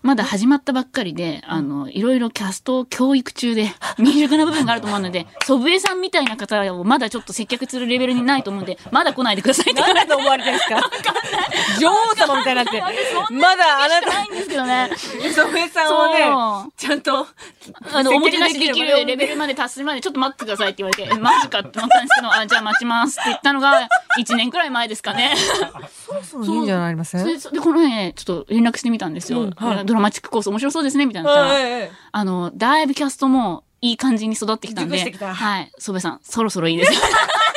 まだ始まったばっかりで、いろいろキャスト教育中で未熟な部分があると思うので、祖父江さんみたいな方をまだちょっと接客するレベルにないと思うんで、まだ来ないでくださいって。 何だと思われてるんですか？女王様みたいになって。まだあなた、 ないんですけどね。 祖父江さんをね、ちゃんと、 おもてなしできるレベルまで達するまでちょっと待ってくださいって言われて、マジかって思ったんですけど、じゃあ待ちますって言ったのが1年くらい前ですかね。 そういいんじゃありません？ で、このね、ちょっと連絡してみたんですよ。ドラマチックコース面白そうですね、みたいなさ。だいぶキャストもいい感じに育ってきたんで、はい、祖父江さん、そろそろいいですよ。で、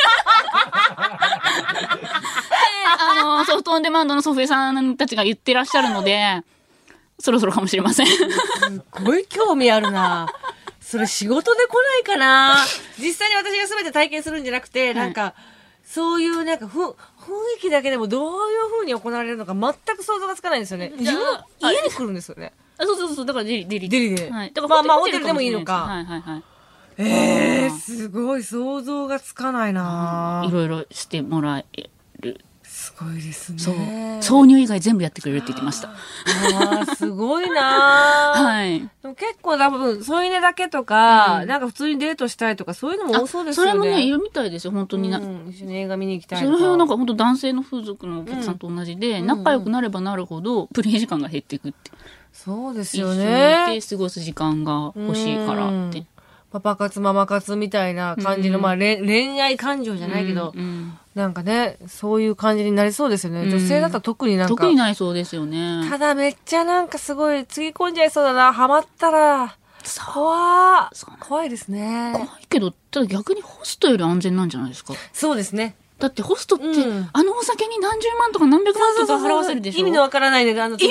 ソフトオンデマンドの祖父江さんたちが言ってらっしゃるので、そろそろかもしれません。すごい興味あるな。それ仕事で来ないかな。実際に私が全て体験するんじゃなくて、なんか、そういうなんか雰囲気だけでもどういう風に行われるのか全く想像がつかないんですよね。自分の家に来るんですよね。 そう。だからデリで。 はい。 だからまあホテルでもいいのか。 はい。 すごい想像がつかないな。 いろいろしてもらえる。 すごいですね。 そう。挿入以外全部やってくれるって言ってました。 すごいな。 はい。 でも結構多分、添い寝だけとか、なんか普通にデートしたいとか、そういうのも多そうですよね。 それもね、いるみたいですよ、本当に。 一緒に映画見に行きたいとか。 その辺はなんか本当男性の風俗のお客さんと同じで、仲良くなればなるほど、プレイ時間が減っていくって。 そうですよね。 一緒にいて過ごす時間が欲しいからって。 パパ活ママ活みたいな感じの、まあ恋愛感情じゃないけど、なんかね、そういう感じになりそうですよね。女性だったら特になんか。 特になりそうですよね。 ただめっちゃなんかすごい、つぎ込んじゃいそうだな。ハマったら。怖いですね。 怖いけど、ただ逆にホストより安全なんじゃないですか。 そうですね。 だってホストって、お酒に何十万とか何百万とか払わせるでしょ。 意味のわからないね、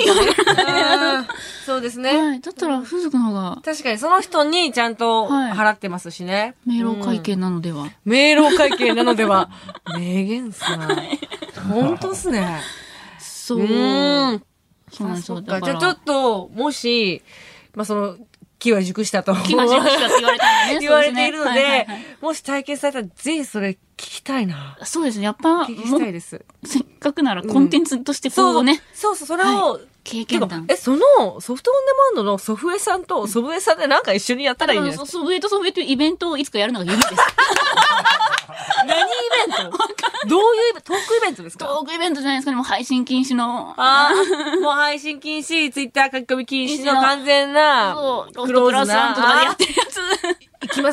そうですね。 はい。だったら風俗の方が。 確かにその人にちゃんと払ってますしね。 明朗会計なのでは。 明朗会計なのでは。名言っすな。本当っすね。 そう。そうなんですよ。 じゃあちょっと、もし、まあその、気は熟したと。 気は熟したって言われたんでね。 言われているので、もし体験されたら、ぜひそれ聞きたいな。 そうですね。やっぱ、 聞きたいです。 せっかくならコンテンツとしてこうね。 そう、それを、 経験談。 その、ソフトオンデマンドの祖父江さんと祖父江さんでなんか一緒にやったらいいんですか？ 祖父江と祖父江というイベントをいつかやるのが夢です。 何イベント？どういうトークイベントですか？ トークイベントじゃないですかね。もう配信禁止の。 もう配信禁止、ツイッター書き込み禁止の完全な、 クローズな。とかでやってるやつ。 いきます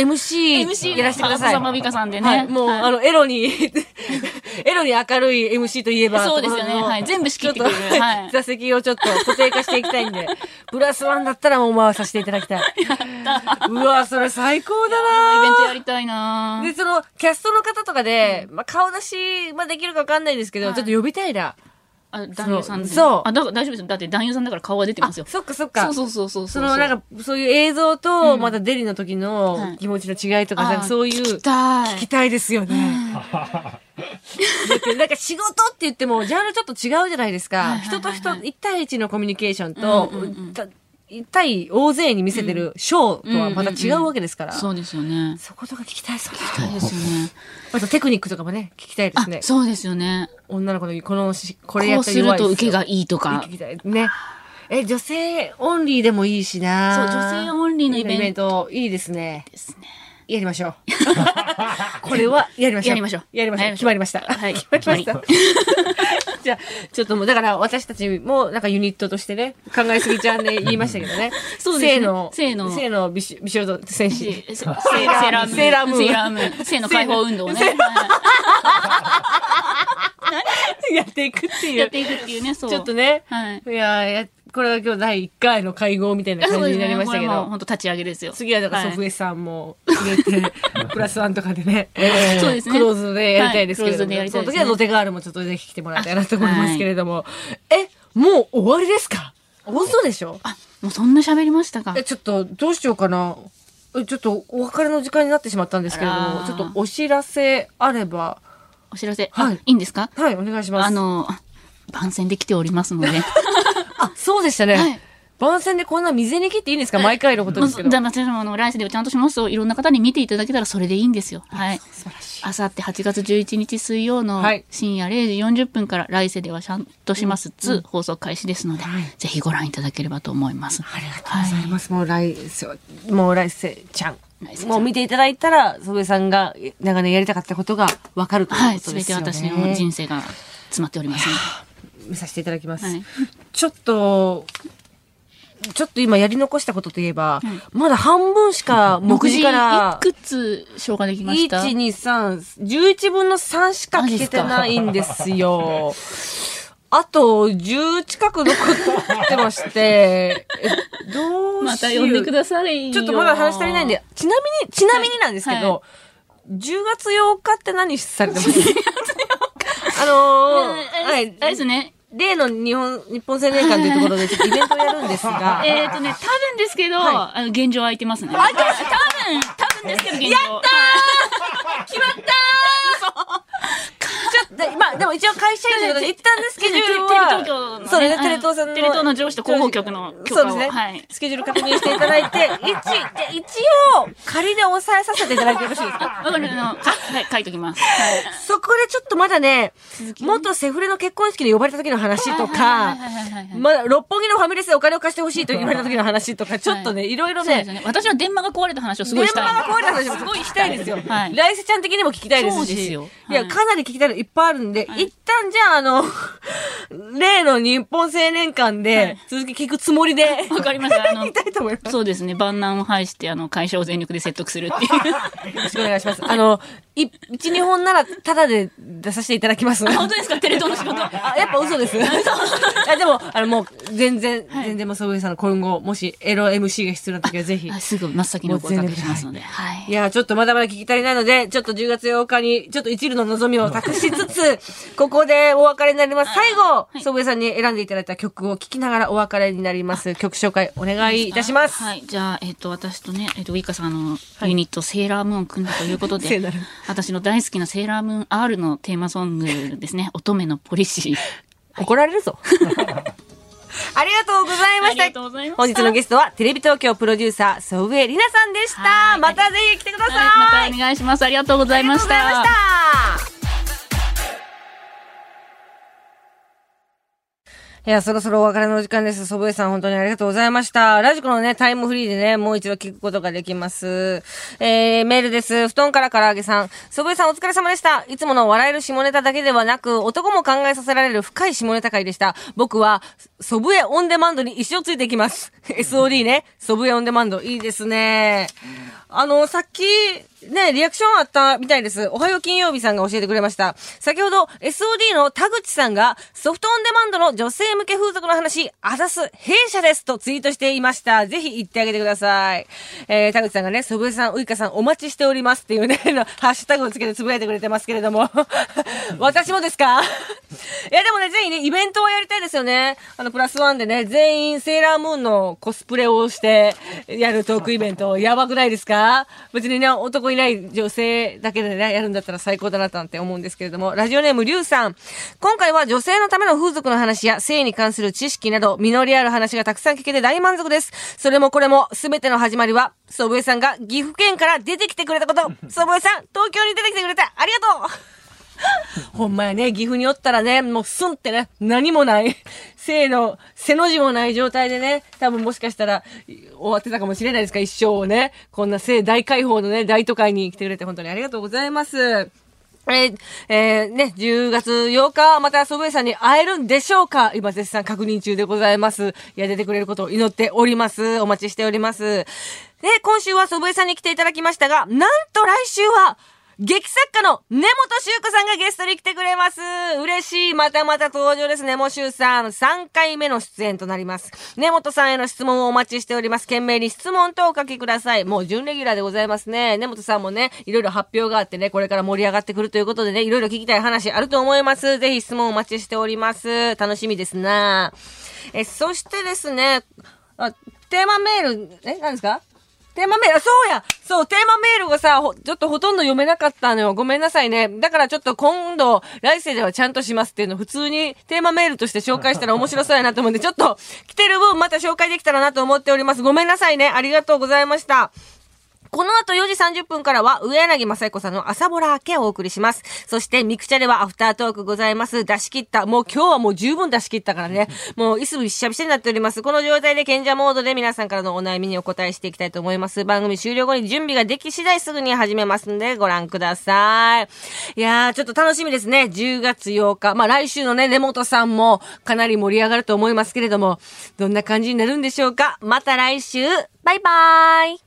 。MC やらせてください。 さまびかさんでね。 もう、エロに明るい MC といえば。 そうですよね。はい。全部仕切ってくれる。はい。 座席をちょっと固定化していきたいんで、プラスワンだったらもう回させていただきたい。うわ、それ最高だな。 イベントやりたいな。 で、その、キャストの方とかで、まあ、顔出し、まあ、できるかわかんないですけど、ちょっと呼びたいな。 男優さんで。 そう。 大丈夫ですよ。だって男優さんだから顔が出てますよ。 そっか。 そう。 その、なんか、そういう映像と、またデリの時の気持ちの違いとか、そういう。聞きたいですよね。なんか仕事って言っても、ジャンルちょっと違うじゃないですか。人と人、1対1のコミュニケーションと、対大勢に見せてるショーとはまた違うわけですから。 そうですよね。 そことか聞きたいですね。 聞きたいですよね。 あとテクニックとかもね、聞きたいですね。 そうですよね。 女の子のこれやったら弱いですよ。 こうすると受けがいいとか。 聞きたいね。女性オンリーでもいいしな。 そう、女性オンリーのイベント。 いいですね。 ですね。 やりましょう。これはやりましょう。決まりました。 はい。 決まりました。じゃあ、ちょっともう、だから私たちも、なんかユニットとしてね、考えすぎちゃんで言いましたけどね。 そうですね。 性の美少女戦士。 セーラームーン。性の解放運動ね。 やっていくっていう。 やっていくっていうね、そう。 ちょっとね。 はい。 いや、これは今日第1回の会合みたいな感じになりましたけど。 本当立ち上げですよ。 次はだから祖父江さんも入れて、プラスワンとかでね。 そうですね。 クローズでやりたいですけれども。 その時はロテガールもちょっとぜひ来てもらいたいなと思いますけれども。もう終わりですか？本当でしょ？ もうそんな喋りましたか？ ちょっとどうしようかな。ちょっとお別れの時間になってしまったんですけれども、ちょっとお知らせあれば。 お知らせ。はい。いいんですか？ はい、お願いします。 番宣で来ておりますので。 そうでしたね。はい。 番宣でこんな水に切っていいんですか？毎回のことですけど。 じゃあ、私も来世でちゃんとしますと、いろんな方に見ていただけたらそれでいいんですよ。はい。 素晴らしい。 あさって8月11日水曜の深夜0時40分から来世ではちゃんとします2放送開始ですので、ぜひご覧いただければと思います。 ありがとうございます。もう来世ちゃん。もう見ていただいたら、祖父江さんが長年やりたかったことが分かるということですよね。 はい、すべて私の人生が詰まっておりますので。 見させていただきます。 はい、 ちょっと今やり残したことといえば、まだ半分しか目次からいくつ消化できました？ 1、2、3、11分の3しか聞けてないんですよ。あと10近く残ってまして、どうしよう。 また呼んでくださいよ。 ちょっとまだ話足りないんで、ちなみになんですけど、10月8日って何されてます？ はい。あれですね。 例の日本青年館というところでちょっとイベントをやるんですが。 多分ですけど、現状空いてますね。多分ですけど、現状。 やったー決まったーまあ、でも一応会社員ということで、一旦ね、スケジュールは。 テレビ東京のね。 そうですね、テレ東さんの。 テレ東の上司と広報局の許可を。 そうですね。はい。スケジュール確認していただいて、一応、仮で抑えさせていただいてよろしいですか？ わかりました。はい、書いときます。 そこでちょっとまだね、元セフレの結婚式で呼ばれた時の話とか、まだ六本木のファミレスでお金を貸してほしいと言われた時の話とか、ちょっとね、いろいろね。 私は電話が壊れた話をすごいしたい。 電話が壊れた話もすごいしたいですよ。来世ちゃん的にも聞きたいですし。そうですよ。いや、かなり聞きたいのいっぱいあるんで、一旦じゃあ例の日本青年館で続き聞くつもりで。 わかりました。 聞きたいと思います。 そうですね。万難を排して、会社を全力で説得するっていう。 よろしくお願いします。1、2本ならタダで出させていただきます。 本当ですか？テレ東の仕事。 やっぱ嘘です。いや、でも、もう、全然もう、祖父江さんの今後、もし、エロ MC が必要な時はぜひ。 すぐ真っ先にお声掛けしますので。 いや、ちょっとまだまだ聞き足りないので、ちょっと10月8日に、ちょっと一縷の望みを託しつつ、ここでお別れになります。最後、祖父江さんに選んでいただいた曲を聴きながらお別れになります。曲紹介お願いいたします。 はい。じゃあ、私とね、ウィカさんユニット、セーラームーンを組んだということで、私の大好きなセーラームーン R のテーマソングですね、乙女のポリシー。 怒られるぞ。ありがとうございました。 ありがとうございました。 本日のゲストはテレビ東京プロデューサー、祖父江里奈さんでした。またぜひ来てください。 またお願いします。ありがとうございました。 ありがとうございました。いや、そろそろお別れの時間です。祖父江さん、本当にありがとうございました。ラジコのね、タイムフリーでね、もう一度聞くことができます。メールです。布団から唐揚げさん。祖父江さん、お疲れ様でした。いつもの笑える下ネタだけではなく、男も考えさせられる深い下ネタ会でした。僕は、祖父江オンデマンドに一生ついていきます。SOD ね。祖父江オンデマンド。いいですね。さっき、ね、リアクションあったみたいです。おはよう金曜日さんが教えてくれました。先ほど SOD の田口さんがソフトオンデマンドの女性向け風俗の話、あざす弊社ですとツイートしていました。ぜひ言ってあげてください。田口さんがね、祖父江さん、ウイカさんお待ちしておりますっていうね、ハッシュタグをつけてつぶやいてくれてますけれども。私もですか？いやでもね、ぜひね、イベントをやりたいですよね。プラスワンでね、全員セーラームーンのコスプレをしてやるトークイベント、やばくないですか？別にね、男いない女性だけでね、やるんだったら最高だななんて思うんですけれども、ラジオネームリュウさん。今回は女性のための風俗の話や性に関する知識など、実りある話がたくさん聞けて大満足です。それもこれも全ての始まりは、祖父江さんが岐阜県から出てきてくれたこと。祖父江さん、東京に出てきてくれてありがとう。ほんまやね、岐阜におったらね、もうスンってね、何もない、背の字もない状態でね、多分もしかしたら終わってたかもしれないですか、一生をね。こんな性大解放のね、大都会に来てくれて本当にありがとうございます。ね、10月8日、また祖父江さんに会えるんでしょうか？今絶賛確認中でございます。いや、出てくれることを祈っております。お待ちしております。で、今週は祖父江さんに来ていただきましたが、なんと来週は、劇作家の根本修子さんがゲストに来てくれます。嬉しい。またまた登場です。根本修さん。3回目の出演となります。根本さんへの質問をお待ちしております。懸命に質問とお書きください。もう準レギュラーでございますね。根本さんもね、いろいろ発表があってね、これから盛り上がってくるということでね、いろいろ聞きたい話あると思います。ぜひ質問お待ちしております。楽しみですな。そしてですね、テーマメール、何ですか？ テーマメール、そう、テーマメールがさ、ちょっとほとんど読めなかったのよ。ごめんなさいね。だからちょっと今度、来世ではちゃんとしますっていうのを普通にテーマメールとして紹介したら面白そうやなと思うんで、ちょっと来てる分また紹介できたらなと思っております。ごめんなさいね。ありがとうございました。この後4時30分からは、上柳正彦さんの朝ボラ明けをお送りします。そして、ミクチャではアフタートークございます。出し切った。もう今日はもう十分出し切ったからね。もう、いすびしゃびしゃになっております。この状態で賢者モードで皆さんからのお悩みにお答えしていきたいと思います。番組終了後に準備ができ次第すぐに始めますんで、ご覧ください。いやー、ちょっと楽しみですね。10月8日。まあ、来週のね、根本さんもかなり盛り上がると思いますけれども、どんな感じになるんでしょうか。また来週、バイバーイ。